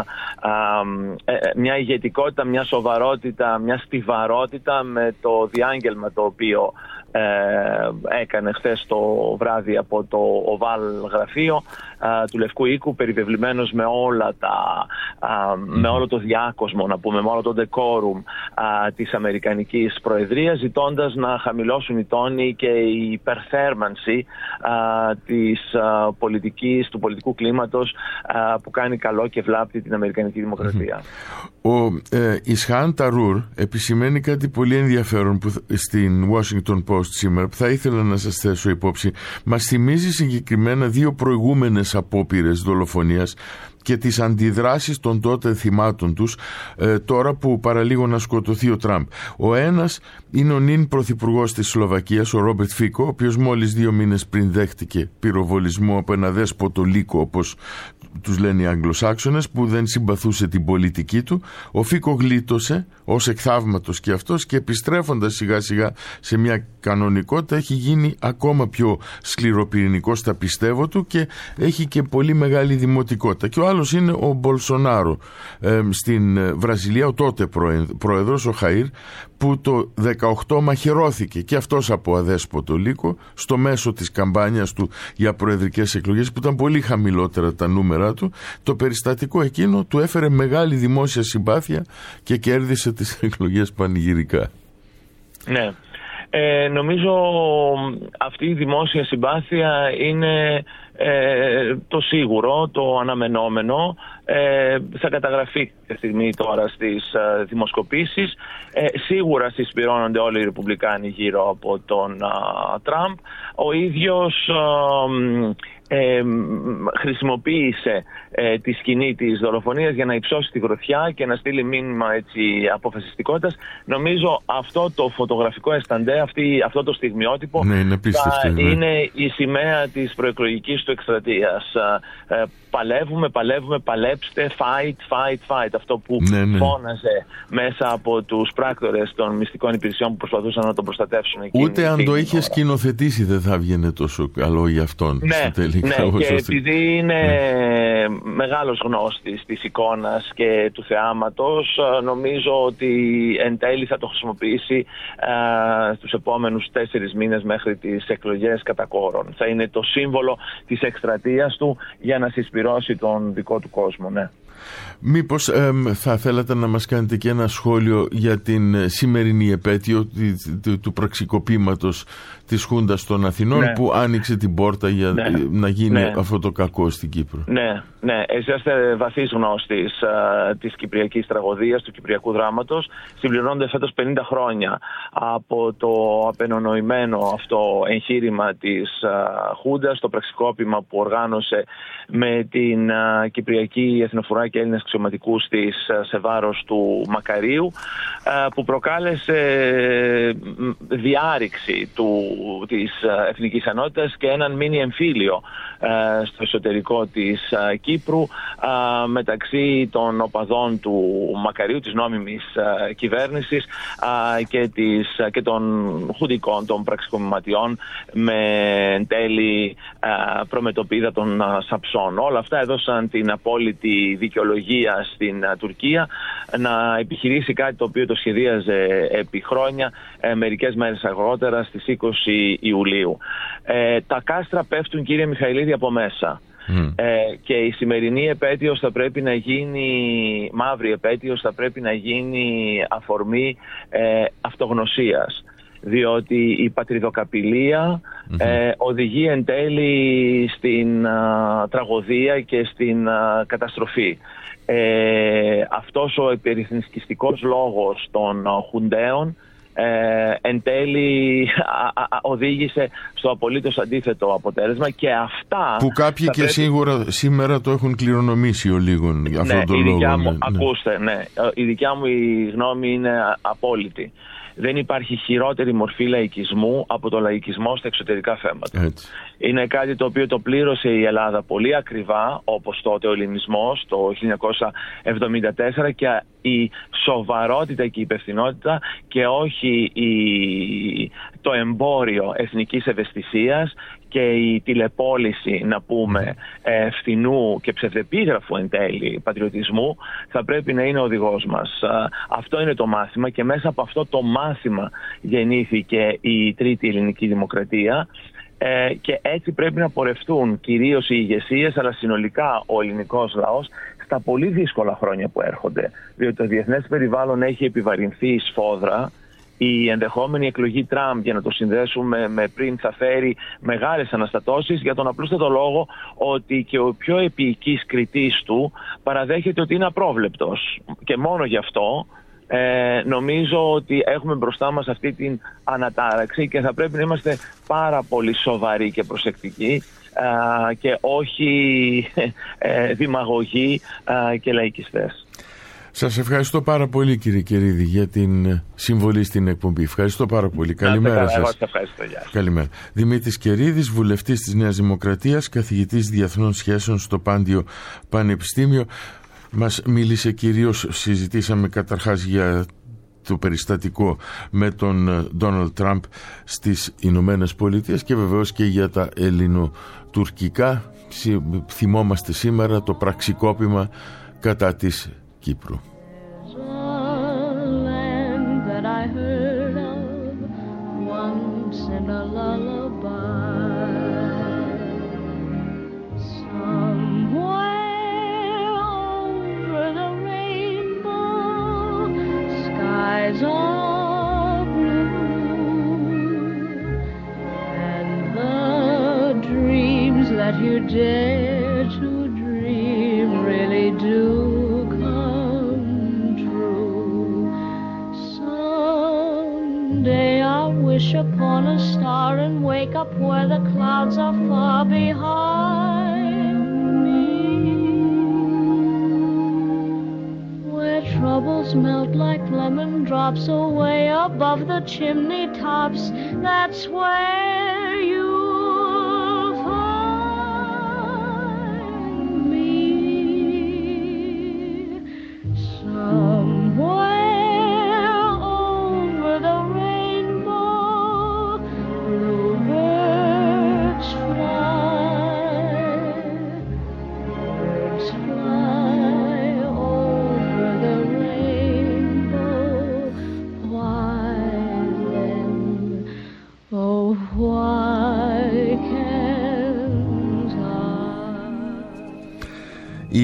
μια ηγετικότητα, μια σοβαρότητα, μια στιβαρότητα με το διάγγελμα το οποίο έκανε χθες το βράδυ από το Οβάλ γραφείο του Λευκού Οίκου, περιβεβλημένος με όλα με όλο το διάκοσμο, να πούμε, με όλο το decorum της Αμερικανικής Προεδρίας, ζητώντας να χαμηλώσουν οι τόνοι και η υπερθέρμανση της πολιτικής, του πολιτικού κλίματος που κάνει καλό και βλάπτει την Αμερικανική Δημοκρατία. Ο Ισχάν Ταρούρ επισημαίνει κάτι πολύ ενδιαφέρον που στην Washington Post σήμερα, που θα ήθελα να σας θέσω υπόψη. Μας θυμίζει συγκεκριμένα δύο προηγούμενες απόπειρες δολοφονίας και τις αντιδράσεις των τότε θυμάτων τους τώρα που παραλίγο να σκοτωθεί ο Τραμπ. Ο ένας είναι ο νυν πρωθυπουργός της Σλοβακίας, ο Ρόμπερτ Φίκο, ο οποίος μόλις 2 μήνες πριν δέχτηκε πυροβολισμό από ένα δέσποτο λύκο, όπως τους λένε οι Αγγλοσάξονες, που δεν συμπαθούσε την πολιτική του. Ο Φίκο γλίτωσε ως εκθαύματος και αυτός, και επιστρέφοντας σιγά σιγά σε μια κανονικότητα έχει γίνει ακόμα πιο σκληροπυρηνικός στα πιστεύω του και έχει και πολύ μεγάλη δημοτικότητα. Και ο άλλος είναι ο Μπολσονάρο στην Βραζιλία, ο τότε πρόεδρος, ο Χαΐρ, που το 18 μαχαιρώθηκε και αυτός από αδέσποτο λύκο στο μέσο της καμπάνιας του για προεδρικές εκλογές, που ήταν πολύ χαμηλότερα τα νούμερα του. Το περιστατικό εκείνο του έφερε μεγάλη δημόσια συμπάθεια και κέρδισε τις εκλογές πανηγυρικά. Ναι. Νομίζω αυτή η δημόσια συμπάθεια είναι το σίγουρο, το αναμενόμενο. Θα καταγραφεί τη στιγμή τώρα στις δημοσκοπήσεις. Σίγουρα συσπυρώνονται όλοι οι Ρεπουμπλικάνοι γύρω από τον Τραμπ. Ο ίδιος χρησιμοποίησε τη σκηνή της δολοφονίας για να υψώσει τη γροθιά και να στείλει μήνυμα έτσι αποφασιστικότητας. Νομίζω αυτό το φωτογραφικό εσταντέ, αυτό το στιγμιότυπο είναι η σημαία της προεκλογικής του εκστρατείας. Παλεύουμε πιστέψτε, fight, αυτό που φώναζε μέσα από τους πράκτορες των μυστικών υπηρεσιών που προσπαθούσαν να τον προστατεύσουν. Ούτε αν το είχε σκηνοθετήσει δεν θα βγαινε τόσο καλό για αυτόν. Ναι, και επειδή είναι μεγάλος γνώστης της εικόνας και του θεάματος, νομίζω ότι εν τέλει θα το χρησιμοποιήσει στους επόμενους 4 μήνες μέχρι τις εκλογές κατά κόρον. Θα είναι το σύμβολο της εκστρατείας του για να συσπυρώσει τον δικό του κόσμο, ναι. Μήπως θα θέλατε να μας κάνετε και ένα σχόλιο για την σημερινή επέτειο του πραξικοπήματος της Χούντας των Αθηνών, που άνοιξε την πόρτα για να γίνει αυτό το κακό στην Κύπρο. Ναι, εσείς είστε βαθύς γνώστης της κυπριακής τραγωδίας, του κυπριακού δράματος. Συμπληρώνονται φέτος 50 χρόνια από το απενονοημένο αυτό εγχείρημα της Χούντας, το πραξικόπημα που οργάνωσε με την Κυπριακή Εθνοφρουρά και Έλληνες αξιωματικούς της σε βάρος του Μακαρίου, που προκάλεσε διάρρηξη της εθνικής ενότητας και έναν μίνι εμφύλιο στο εσωτερικό της Κύπρου μεταξύ των οπαδών του Μακαρίου, της νόμιμης κυβέρνησης, και των χουντικών, των πραξικοπηματιών, με εν τέλει προμετωπίδα των Σαψών. Όλα αυτά έδωσαν την απόλυτη δικαιολογία στην Τουρκία να επιχειρήσει κάτι το οποίο το σχεδίαζε επί χρόνια, μερικές μέρες αργότερα, στις 20 Ιουλίου. Τα κάστρα πέφτουν, κύριε Μιχαηλίδη, από μέσα. Και η σημερινή επέτειος θα πρέπει να γίνει, μαύρη επέτειος, θα πρέπει να γίνει αφορμή αυτογνωσίας. Διότι η πατριδοκαπηλεία οδηγεί εν τέλει στην τραγωδία και στην καταστροφή. Αυτός ο υπερεθνικιστικός λόγος των Χουντέων εν τέλη οδήγησε στο απολύτως αντίθετο αποτέλεσμα, και αυτά που κάποιοι και σίγουρα σήμερα το έχουν κληρονομήσει ο λίγων για αυτόν τον λόγο. Ακούστε, η δικιά μου η γνώμη είναι απόλυτη. Δεν υπάρχει χειρότερη μορφή λαϊκισμού από το λαϊκισμό στα εξωτερικά θέματα. Έτσι. Είναι κάτι το οποίο το πλήρωσε η Ελλάδα πολύ ακριβά, όπως τότε ο ελληνισμός το 1974, και η σοβαρότητα και η υπευθυνότητα, και όχι το εμπόριο εθνικής ευαισθησίας και η τηλεπόληση, να πούμε, φθηνού και ψευδεπίγραφου εν τέλει πατριωτισμού, θα πρέπει να είναι ο οδηγός μας. Αυτό είναι το μάθημα, και μέσα από αυτό το μάθημα γεννήθηκε η Τρίτη Ελληνική Δημοκρατία, και έτσι πρέπει να πορευτούν κυρίως οι ηγεσίες, αλλά συνολικά ο ελληνικός λαός, στα πολύ δύσκολα χρόνια που έρχονται. Διότι το διεθνές περιβάλλον έχει επιβαρυνθεί σφόδρα. Η ενδεχόμενη εκλογή Τραμπ, για να το συνδέσουμε με πριν, θα φέρει μεγάλες αναστατώσεις, για τον απλούστατο λόγο ότι και ο πιο επίοικης κριτής του παραδέχεται ότι είναι απρόβλεπτος. Και μόνο γι' αυτό νομίζω ότι έχουμε μπροστά μας αυτή την ανατάραξη, και θα πρέπει να είμαστε πάρα πολύ σοβαροί και προσεκτικοί, και όχι δημαγωγοί και λαϊκιστές. Σας ευχαριστώ πάρα πολύ, κύριε Κερίδη, για την συμβολή στην εκπομπή. Ευχαριστώ πάρα πολύ. Καλημέρα σας. Καλημέρα. Δημήτρης Κερίδης, βουλευτής της Νέας Δημοκρατίας, καθηγητής διεθνών σχέσεων στο Πάντιο Πανεπιστήμιο. Μας μίλησε κυρίως, συζητήσαμε καταρχάς για το περιστατικό με τον Ντόναλντ Τραμπ στις Ηνωμένες Πολιτείες, και βεβαίως και για τα ελληνοτουρκικά. Θυμόμαστε σήμερα το πραξικόπημα κατά της Κύπρου. You dare to dream really do come true. Someday I'll wish upon a star and wake up where the clouds are far behind me, where troubles melt like lemon drops away above the chimney tops. That's where you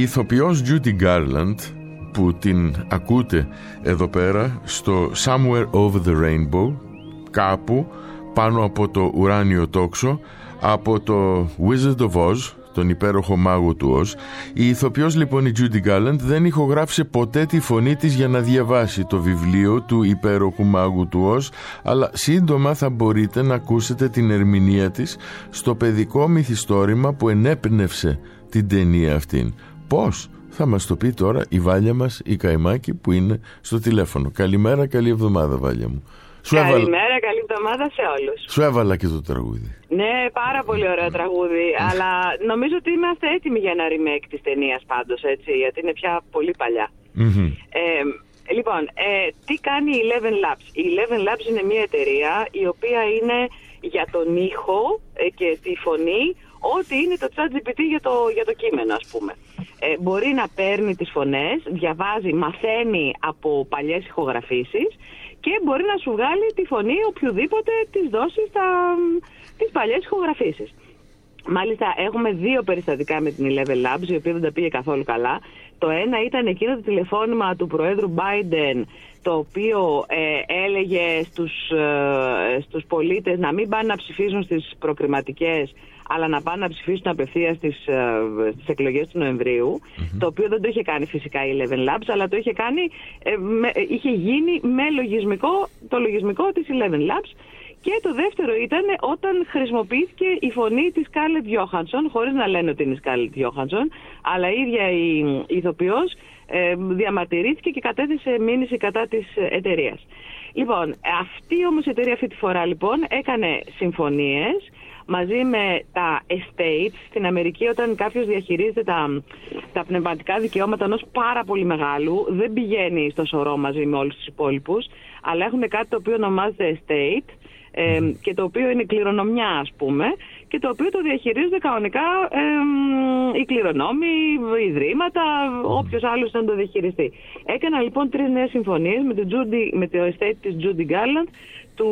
ηθοποιός Judy Garland, που την ακούτε εδώ πέρα στο Somewhere Over the Rainbow, κάπου πάνω από το ουράνιο τόξο, από το Wizard of Oz, τον υπέροχο μάγο του Oz. Η ηθοποιός λοιπόν, η Judy Garland, δεν ηχογράφησε ποτέ τη φωνή της για να διαβάσει το βιβλίο του υπέροχου μάγου του Oz, αλλά σύντομα θα μπορείτε να ακούσετε την ερμηνεία της στο παιδικό μυθιστόρημα που ενέπνευσε την ταινία αυτήν. Πώς? Θα μας το πει τώρα η Βάλια μας, η Καημάκη, που είναι στο τηλέφωνο. Καλημέρα, καλή εβδομάδα, Βάλια μου. Καλημέρα, καλή εβδομάδα σε όλους. Σου έβαλα και το τραγούδι. Ναι, πάρα πολύ ωραίο τραγούδι, αλλά νομίζω ότι είμαστε έτοιμοι για ένα remake της ταινίας πάντως, έτσι, γιατί είναι πια πολύ παλιά. Λοιπόν, τι κάνει η Eleven Labs? Η Eleven Labs είναι μια εταιρεία η οποία είναι για τον ήχο και τη φωνή, ό,τι είναι το ChatGPT για το κείμενο, ας πούμε. Μπορεί να παίρνει τις φωνές, διαβάζει, μαθαίνει από παλιές ηχογραφήσεις και μπορεί να σου βγάλει τη φωνή οποιοδήποτε της δώσει τις παλιές ηχογραφήσεις. Μάλιστα έχουμε 2 περιστατικά με την Eleven Labs, η οποία δεν τα πήγε καθόλου καλά. Το ένα ήταν εκείνο το τηλεφώνημα του Προέδρου Biden, το οποίο έλεγε στους πολίτες να μην πάνε να ψηφίσουν στις προκριματικές, αλλά να πάνε να ψηφίσουν απευθείας στις εκλογές του Νοεμβρίου, το οποίο δεν το είχε κάνει φυσικά η Eleven Labs, αλλά το είχε κάνει, είχε γίνει με το λογισμικό της Eleven Labs. Και το δεύτερο ήταν όταν χρησιμοποιήθηκε η φωνή της Scarlett Johansson, χωρίς να λένε ότι είναι η Scarlett Johansson, αλλά η ίδια η ηθοποιός διαμαρτυρήθηκε και κατέθεσε μήνυση κατά της εταιρείας. Λοιπόν, αυτή όμως η εταιρεία αυτή τη φορά λοιπόν έκανε συμφωνίες μαζί με τα estates στην Αμερική. Όταν κάποιος διαχειρίζεται τα πνευματικά δικαιώματα ενός πάρα πολύ μεγάλου, δεν πηγαίνει στο σωρό μαζί με όλους τους υπόλοιπους, αλλά έχουν κάτι το οποίο ονομάζεται estate, και το οποίο είναι κληρονομιά, ας πούμε, και το οποίο το διαχειρίζονται κανονικά οι κληρονόμοι, οι ιδρύματα, όποιος άλλος να το διαχειριστεί. Έκανα λοιπόν 3 νέες συμφωνίες με το estate της Judy Garland, του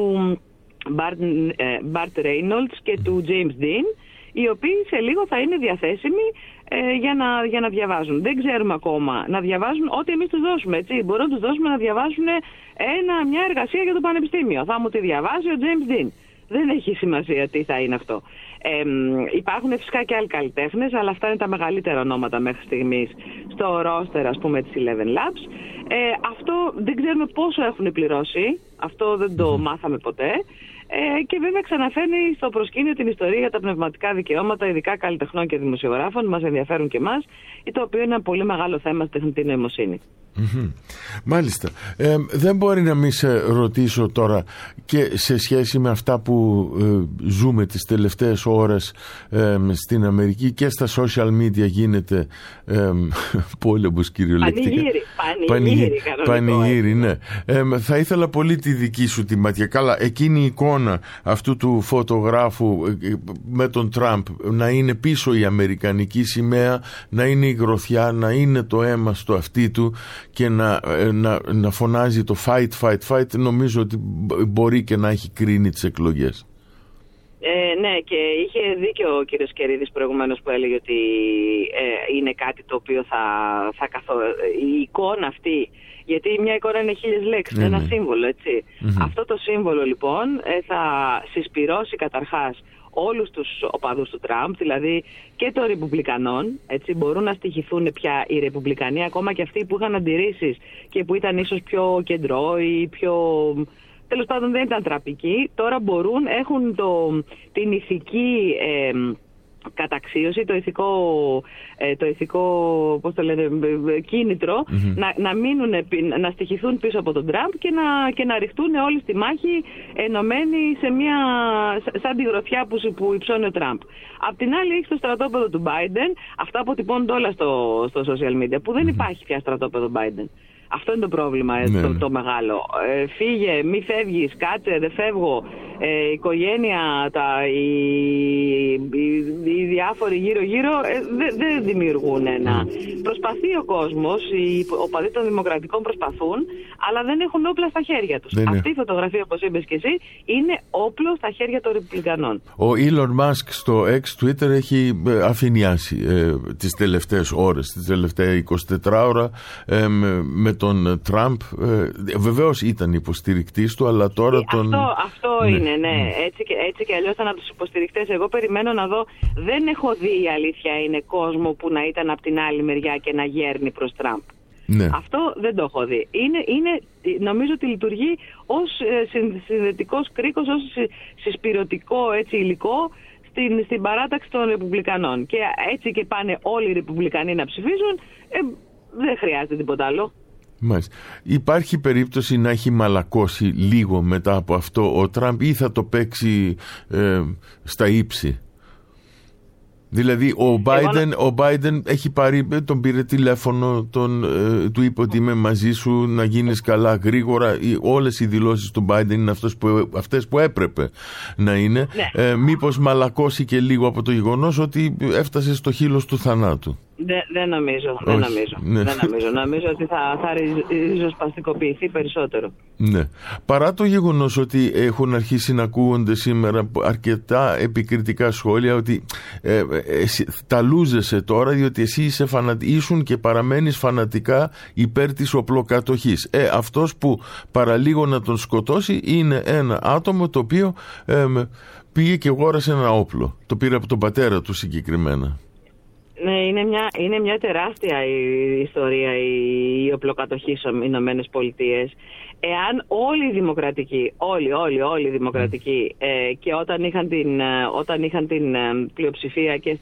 Bart Reynolds και του James Dean, οι οποίοι σε λίγο θα είναι διαθέσιμοι για να διαβάζουν. Δεν ξέρουμε ακόμα να διαβάζουν ό,τι εμείς τους δώσουμε, έτσι. Μπορούμε να τους δώσουμε να διαβάσουν μια εργασία για το πανεπιστήμιο. Θα μου τη διαβάσει ο James Dean. Δεν έχει σημασία τι θα είναι αυτό. Υπάρχουν φυσικά και άλλοι καλλιτέχνες, αλλά αυτά είναι τα μεγαλύτερα ονόματα μέχρι στιγμής στο roster, ας πούμε, της Eleven Labs. Αυτό δεν ξέρουμε πόσο έχουν πληρώσει. Αυτό δεν το μάθαμε ποτέ. Και βέβαια ξαναφέρνει στο προσκήνιο την ιστορία για τα πνευματικά δικαιώματα, ειδικά καλλιτεχνών και δημοσιογράφων, μας ενδιαφέρουν και εμάς, το οποίο είναι ένα πολύ μεγάλο θέμα στη τεχνητή νοημοσύνη. Μάλιστα. Δεν μπορεί να μην σε ρωτήσω τώρα, και σε σχέση με αυτά που ζούμε τις τελευταίες ώρες στην Αμερική και στα social media γίνεται πόλεμος κυριολεκτικά. Πανηγύρι, ναι. Θα ήθελα πολύ τη δική σου τη ματιά. Καλά, εκείνη η εικόνα αυτού του φωτογράφου με τον Τραμπ, να είναι πίσω η αμερικανική σημαία, να είναι η γροθιά, να είναι το αίμα στο αυτί του και να φωνάζει το fight, νομίζω ότι μπορεί και να έχει κρίνει τις εκλογές. Ναι, και είχε δίκιο ο κύριος Κερίδης προηγουμένως που έλεγε ότι είναι κάτι το οποίο η εικόνα αυτή, γιατί μια εικόνα είναι 1000 λέξεις, είναι ένα σύμβολο, έτσι. Αυτό το σύμβολο λοιπόν θα συσπυρώσει καταρχάς όλους τους οπαδούς του Τραμπ, δηλαδή και των Ρεπουμπλικανών, έτσι, μπορούν να στοιχηθούν πια οι Ρεπουμπλικανοί, ακόμα και αυτοί που είχαν αντιρρήσεις και που ήταν ίσως πιο κεντρώοι, τέλος πάντων δεν ήταν τραπικοί, τώρα έχουν την ηθική καταξίωση, το ηθικό πώς το λένε, κίνητρο να στοιχηθούν πίσω από τον Τραμπ και να ρηχτούν όλοι στη μάχη ενωμένοι σαν τη γροθιά που υψώνει ο Τραμπ. Απ' την άλλη έχει το στρατόπεδο του Biden, αυτά αποτυπώνονται όλα στο social media, που δεν υπάρχει πια στρατόπεδο Biden. Αυτό είναι το πρόβλημα, το μεγάλο. Φύγε, μη φεύγεις, κάτσε, δεν φεύγω. Η οικογένεια, οι διάφοροι γύρω-γύρω δεν δημιουργούν ένα. Προσπαθεί ο κόσμος, οι οπαδοί των δημοκρατικών προσπαθούν, αλλά δεν έχουν όπλα στα χέρια τους. Αυτή η φωτογραφία, όπως είπες και εσύ, είναι όπλο στα χέρια των Ρεπουμπλικανών. Ο Elon Musk στο Twitter έχει αφηνιάσει τις τελευταίες ώρες, τις τελευταία 24 ώρα με τον Τραμπ. Βεβαίως ήταν υποστηρικτής του, αλλά τώρα αυτό είναι, ναι. Έτσι και αλλιώς ήταν από τους υποστηρικτές. Εγώ περιμένω να δω, δεν έχω δει, η αλήθεια είναι, κόσμο που να ήταν από την άλλη μεριά και να γέρνει προς Τραμπ. Ναι. Αυτό δεν το έχω δει. Νομίζω ότι λειτουργεί ως συνδετικός κρίκος, ως συσπηρωτικό υλικό στην παράταξη των Ρεπουμπλικανών. Και έτσι και πάνε όλοι οι Ρεπουμπλικανοί να ψηφίζουν, δεν χρειάζεται τίποτα άλλο. Μάλιστα. Υπάρχει περίπτωση να έχει μαλακώσει λίγο μετά από αυτό ο Τραμπ, ή θα το παίξει στα ύψη? Δηλαδή ο Biden έχει πάρει, τον πήρε τηλέφωνο, του είπε ότι είμαι μαζί σου, να γίνεις καλά γρήγορα. Όλες οι δηλώσεις του Biden είναι αυτές που έπρεπε να είναι. Ναι. Μήπως μαλακώσει και λίγο από το γεγονός ότι έφτασε στο χείλος του θανάτου? Δεν νομίζω. Νομίζω ότι θα ριζοσπαστικοποιηθεί περισσότερο. Ναι. Παρά το γεγονός ότι έχουν αρχίσει να ακούγονται σήμερα αρκετά επικριτικά σχόλια ότι τα λούζεσαι τώρα, διότι εσύ ήσουν και παραμένεις φανατικά υπέρ της οπλοκατοχής. Αυτός που παραλίγο να τον σκοτώσει είναι ένα άτομο το οποίο πήγε και αγόρασε ένα όπλο. Το πήρε από τον πατέρα του συγκεκριμένα. Ναι, είναι μια τεράστια ιστορία η οπλοκατοχή στις Ηνωμένες Πολιτείες. Εάν όλοι οι δημοκρατικοί, όλοι οι δημοκρατικοί, και όταν είχαν την πλειοψηφία και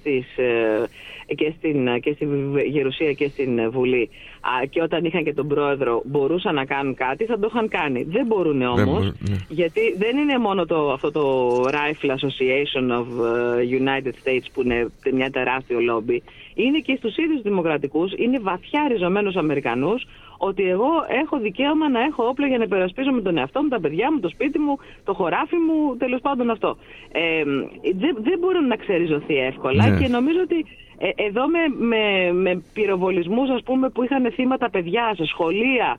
στη Γερουσία και στην Βουλή, και όταν είχαν και τον πρόεδρο, μπορούσαν να κάνουν κάτι, θα το είχαν κάνει. Δεν μπορούν όμως, γιατί δεν είναι μόνο αυτό το Rifle Association of United States που είναι μια τεράστιο λόμπι. Είναι και στους ίδιους δημοκρατικούς, είναι βαθιά ριζωμένους Αμερικανούς, ότι εγώ έχω δικαίωμα να έχω όπλα για να υπερασπίζομαι τον εαυτό μου, τα παιδιά μου, το σπίτι μου, το χωράφι μου, τέλος πάντων αυτό. Δεν μπορούν να ξεριζωθεί εύκολα, και νομίζω ότι εδώ με πυροβολισμούς, ας πούμε, που είχαν θύματα παιδιά σε σχολεία,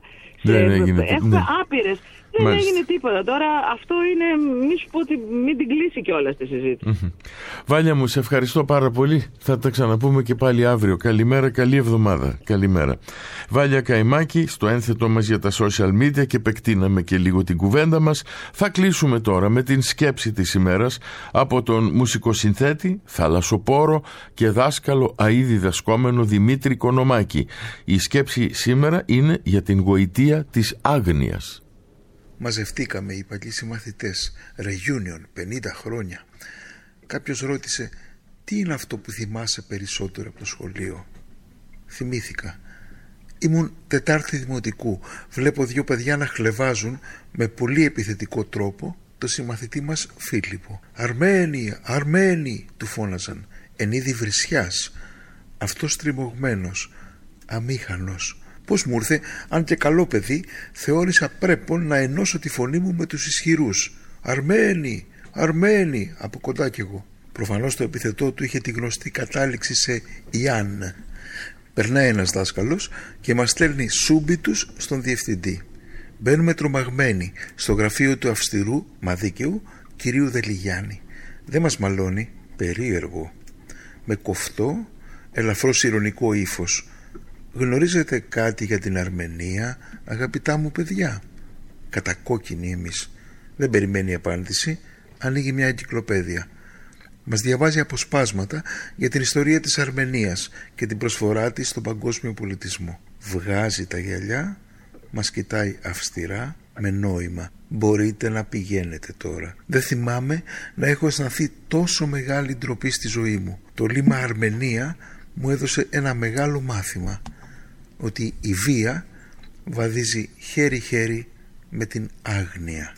έχουμε άπειρες. Δεν έγινε τίποτα. Τώρα αυτό είναι, μη σου πω ότι μην την κλείσει κιόλας τη συζήτηση. Βάλια μου, σε ευχαριστώ πάρα πολύ. Θα τα ξαναπούμε και πάλι αύριο. Καλημέρα, καλή εβδομάδα. Καλημέρα. Βάλια Καϊμάκη, στο ένθετό μας για τα social media, και επεκτείναμε και λίγο την κουβέντα μας. Θα κλείσουμε τώρα με την σκέψη της ημέρας από τον μουσικοσυνθέτη, θαλασσοπόρο και δάσκαλο αΐ διδασκόμενο Δημήτρη Κονομάκη. Η σκέψη σήμερα είναι για την γοητεία της άγνοιας. Μαζευτήκαμε οι παλιοί συμμαθητές, reunion, 50 χρόνια. Κάποιος ρώτησε, τι είναι αυτό που θυμάσαι περισσότερο από το σχολείο? Θυμήθηκα. Ήμουν Τετάρτη Δημοτικού. Βλέπω δύο παιδιά να χλευάζουν με πολύ επιθετικό τρόπο το συμμαθητή μας Φίλιππο. «Αρμένη, Αρμένη», του φώναζαν, εν είδη βρισιάς. Αυτός τριμωγμένος, αμήχανος. Πώς μου ήρθε, αν και καλό παιδί, θεώρησα πρέπον να ενώσω τη φωνή μου με τους ισχυρούς. «Αρμένη, Αρμένη», από κοντά κι εγώ. Προφανώς το επιθετό του είχε τη γνωστή κατάληξη σε «Ιάν». Περνάει ένας δάσκαλος και μας στέλνει σούμπιτους στον διευθυντή. Μπαίνουμε τρομαγμένοι στο γραφείο του αυστηρού, μα δίκαιου, κυρίου Δελιγιάννη. Δεν μας μαλώνει, περίεργο. Με κοφτό, ελαφρώς ηρωνικό ύφος. «Γνωρίζετε κάτι για την Αρμενία, αγαπητά μου παιδιά?» Κατακόκκινοι εμείς. Δεν περιμένει απάντηση, ανοίγει μια εγκυκλοπαίδεια. Μας διαβάζει αποσπάσματα για την ιστορία της Αρμενίας και την προσφορά της στον παγκόσμιο πολιτισμό. Βγάζει τα γυαλιά, μας κοιτάει αυστηρά, με νόημα. «Μπορείτε να πηγαίνετε τώρα. Δεν θυμάμαι να έχω αισθανθεί τόσο μεγάλη ντροπή στη ζωή μου. Το λίμα Αρμενία μου έδωσε ένα μεγάλο μάθημα, ότι η βία βαδίζει χέρι-χέρι με την άγνοια».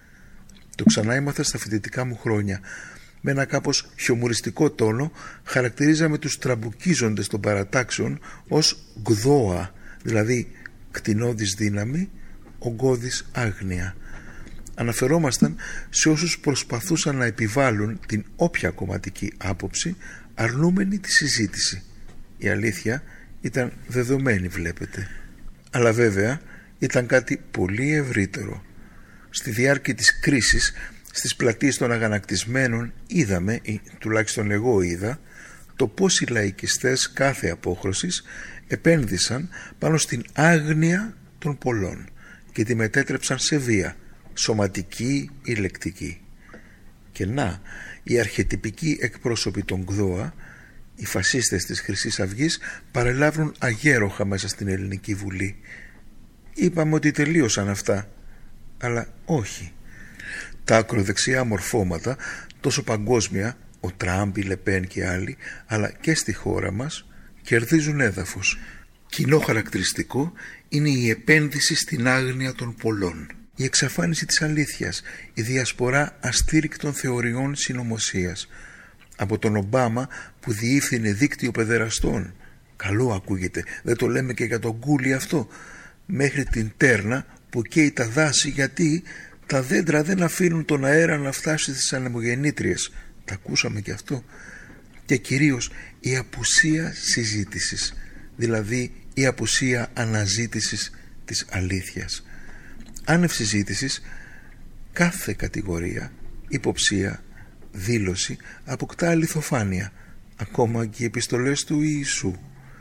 Το ξανά έμαθα στα φοιτητικά μου χρόνια. Με ένα κάπως χιομουριστικό τόνο χαρακτηρίζαμε τους τραμπουκίζοντες των παρατάξεων ως «γδόα», δηλαδή κτηνώδης δύναμη, ογκώδης άγνοια. Αναφερόμασταν σε όσους προσπαθούσαν να επιβάλλουν την όποια κομματική άποψη, αρνούμενη τη συζήτηση. Η αλήθεια ήταν δεδομένη, βλέπετε. Αλλά βέβαια ήταν κάτι πολύ ευρύτερο. Στη διάρκεια της κρίσης, στις πλατείες των αγανακτισμένων είδαμε, ή τουλάχιστον εγώ είδα, το πώς οι λαϊκιστές κάθε απόχρωσης επένδυσαν πάνω στην άγνοια των πολλών και τη μετέτρεψαν σε βία, σωματική ή λεκτική. Και να, οι αρχετυπικοί εκπρόσωποι των ΚΔΟΑ, οι φασίστες της Χρυσής Αυγής, παρελάβουν αγέροχα μέσα στην Ελληνική Βουλή. Είπαμε ότι τελείωσαν αυτά, αλλά όχι. Τα ακροδεξιά μορφώματα, τόσο παγκόσμια, ο Τραμπ, η Λεπέν και άλλοι, αλλά και στη χώρα μας, κερδίζουν έδαφος. Κοινό χαρακτηριστικό είναι η επένδυση στην άγνοια των πολλών, η εξαφάνιση της αλήθειας, η διασπορά αστήρικτων θεωριών συνωμοσίας. Από τον Ομπάμα που διεύθυνε δίκτυο παιδεραστών, καλό ακούγεται, δεν το λέμε και για τον Κούλι αυτό, μέχρι την Τέρνα που καίει τα δάση γιατί τα δέντρα δεν αφήνουν τον αέρα να φτάσει στις ανεμογεννήτριες. Τα ακούσαμε και αυτό. Και κυρίως η απουσία συζήτησης, δηλαδή η απουσία αναζήτησης της αλήθειας. Άνευ συζήτησης, κάθε κατηγορία, υποψία, δήλωση αποκτά αληθοφάνεια, ακόμα και οι επιστολές του Ιησού.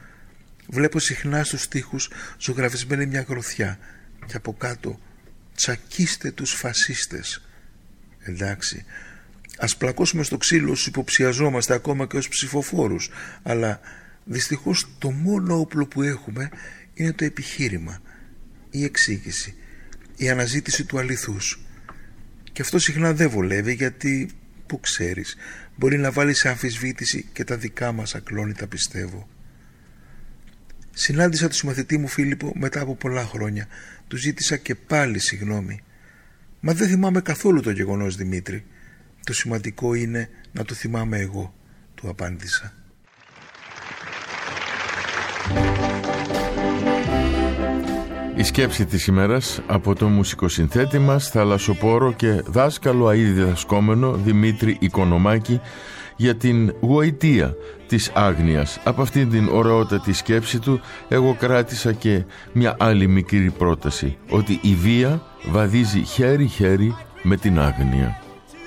Βλέπω συχνά στους στίχους ζωγραφισμένη μια γροθιά και από κάτω «Τσακίστε τους φασίστες». Εντάξει, ας πλακώσουμε στο ξύλο όσους υποψιαζόμαστε ακόμα και ως ψηφοφόρους, αλλά δυστυχώς το μόνο όπλο που έχουμε είναι το επιχείρημα, η εξήγηση, η αναζήτηση του αληθούς. Και αυτό συχνά δεν βολεύει γιατί, που ξέρεις, μπορεί να βάλει σε αμφισβήτηση και τα δικά μας ακλόνητα πιστεύω. Συνάντησα τον συμμαθητή μου Φίλιππο μετά από πολλά χρόνια. Του ζήτησα και πάλι συγγνώμη. Μα δεν θυμάμαι καθόλου το γεγονός, Δημήτρη. Το σημαντικό είναι να το θυμάμαι εγώ, του απάντησα. Η σκέψη της ημέρας από το μουσικοσυνθέτη μας, θαλασσοπόρο και δάσκαλο αηδιδασκόμενο Δημήτρη Οικονομάκη, για την γοητεία της άγνοιας. Από αυτήν την ωραιότατη σκέψη του εγώ κράτησα και μια άλλη μικρή πρόταση, ότι η βία βαδίζει χέρι-χέρι με την άγνοια.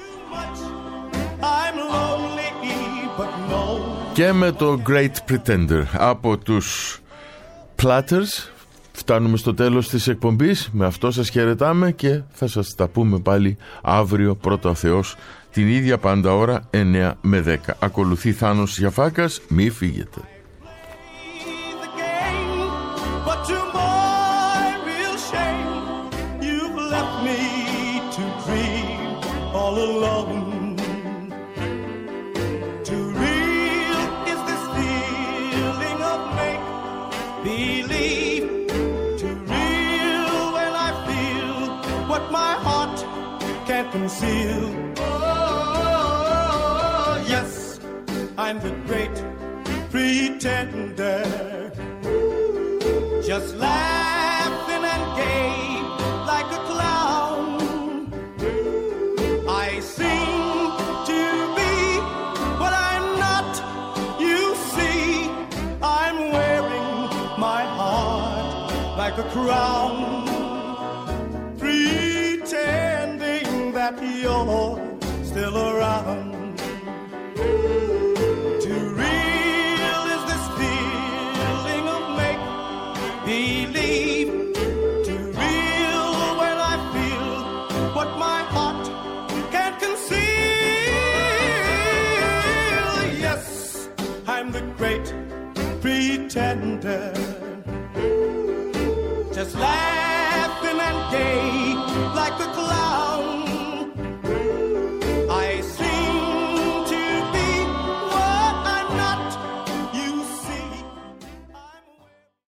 Και με το Great Pretender από τους Platters φτάνουμε στο τέλος της εκπομπής. Με αυτό σας χαιρετάμε και θα σας τα πούμε πάλι αύριο, πρώτα ο Θεός, την ίδια πάντα ώρα 9 με 10. Ακολουθεί Θάνος Γιαφάκας, μη φύγετε. Conceal. Oh, yes, I'm the great pretender, just laughing and gay like a clown. I seem to be what I'm not, you see. I'm wearing my heart like a crown, pretending that you're still around. Too real is this feeling of make-believe. Too real when I feel what my heart can't conceal. Yes, I'm the great pretender, just laughing and gay like the clouds.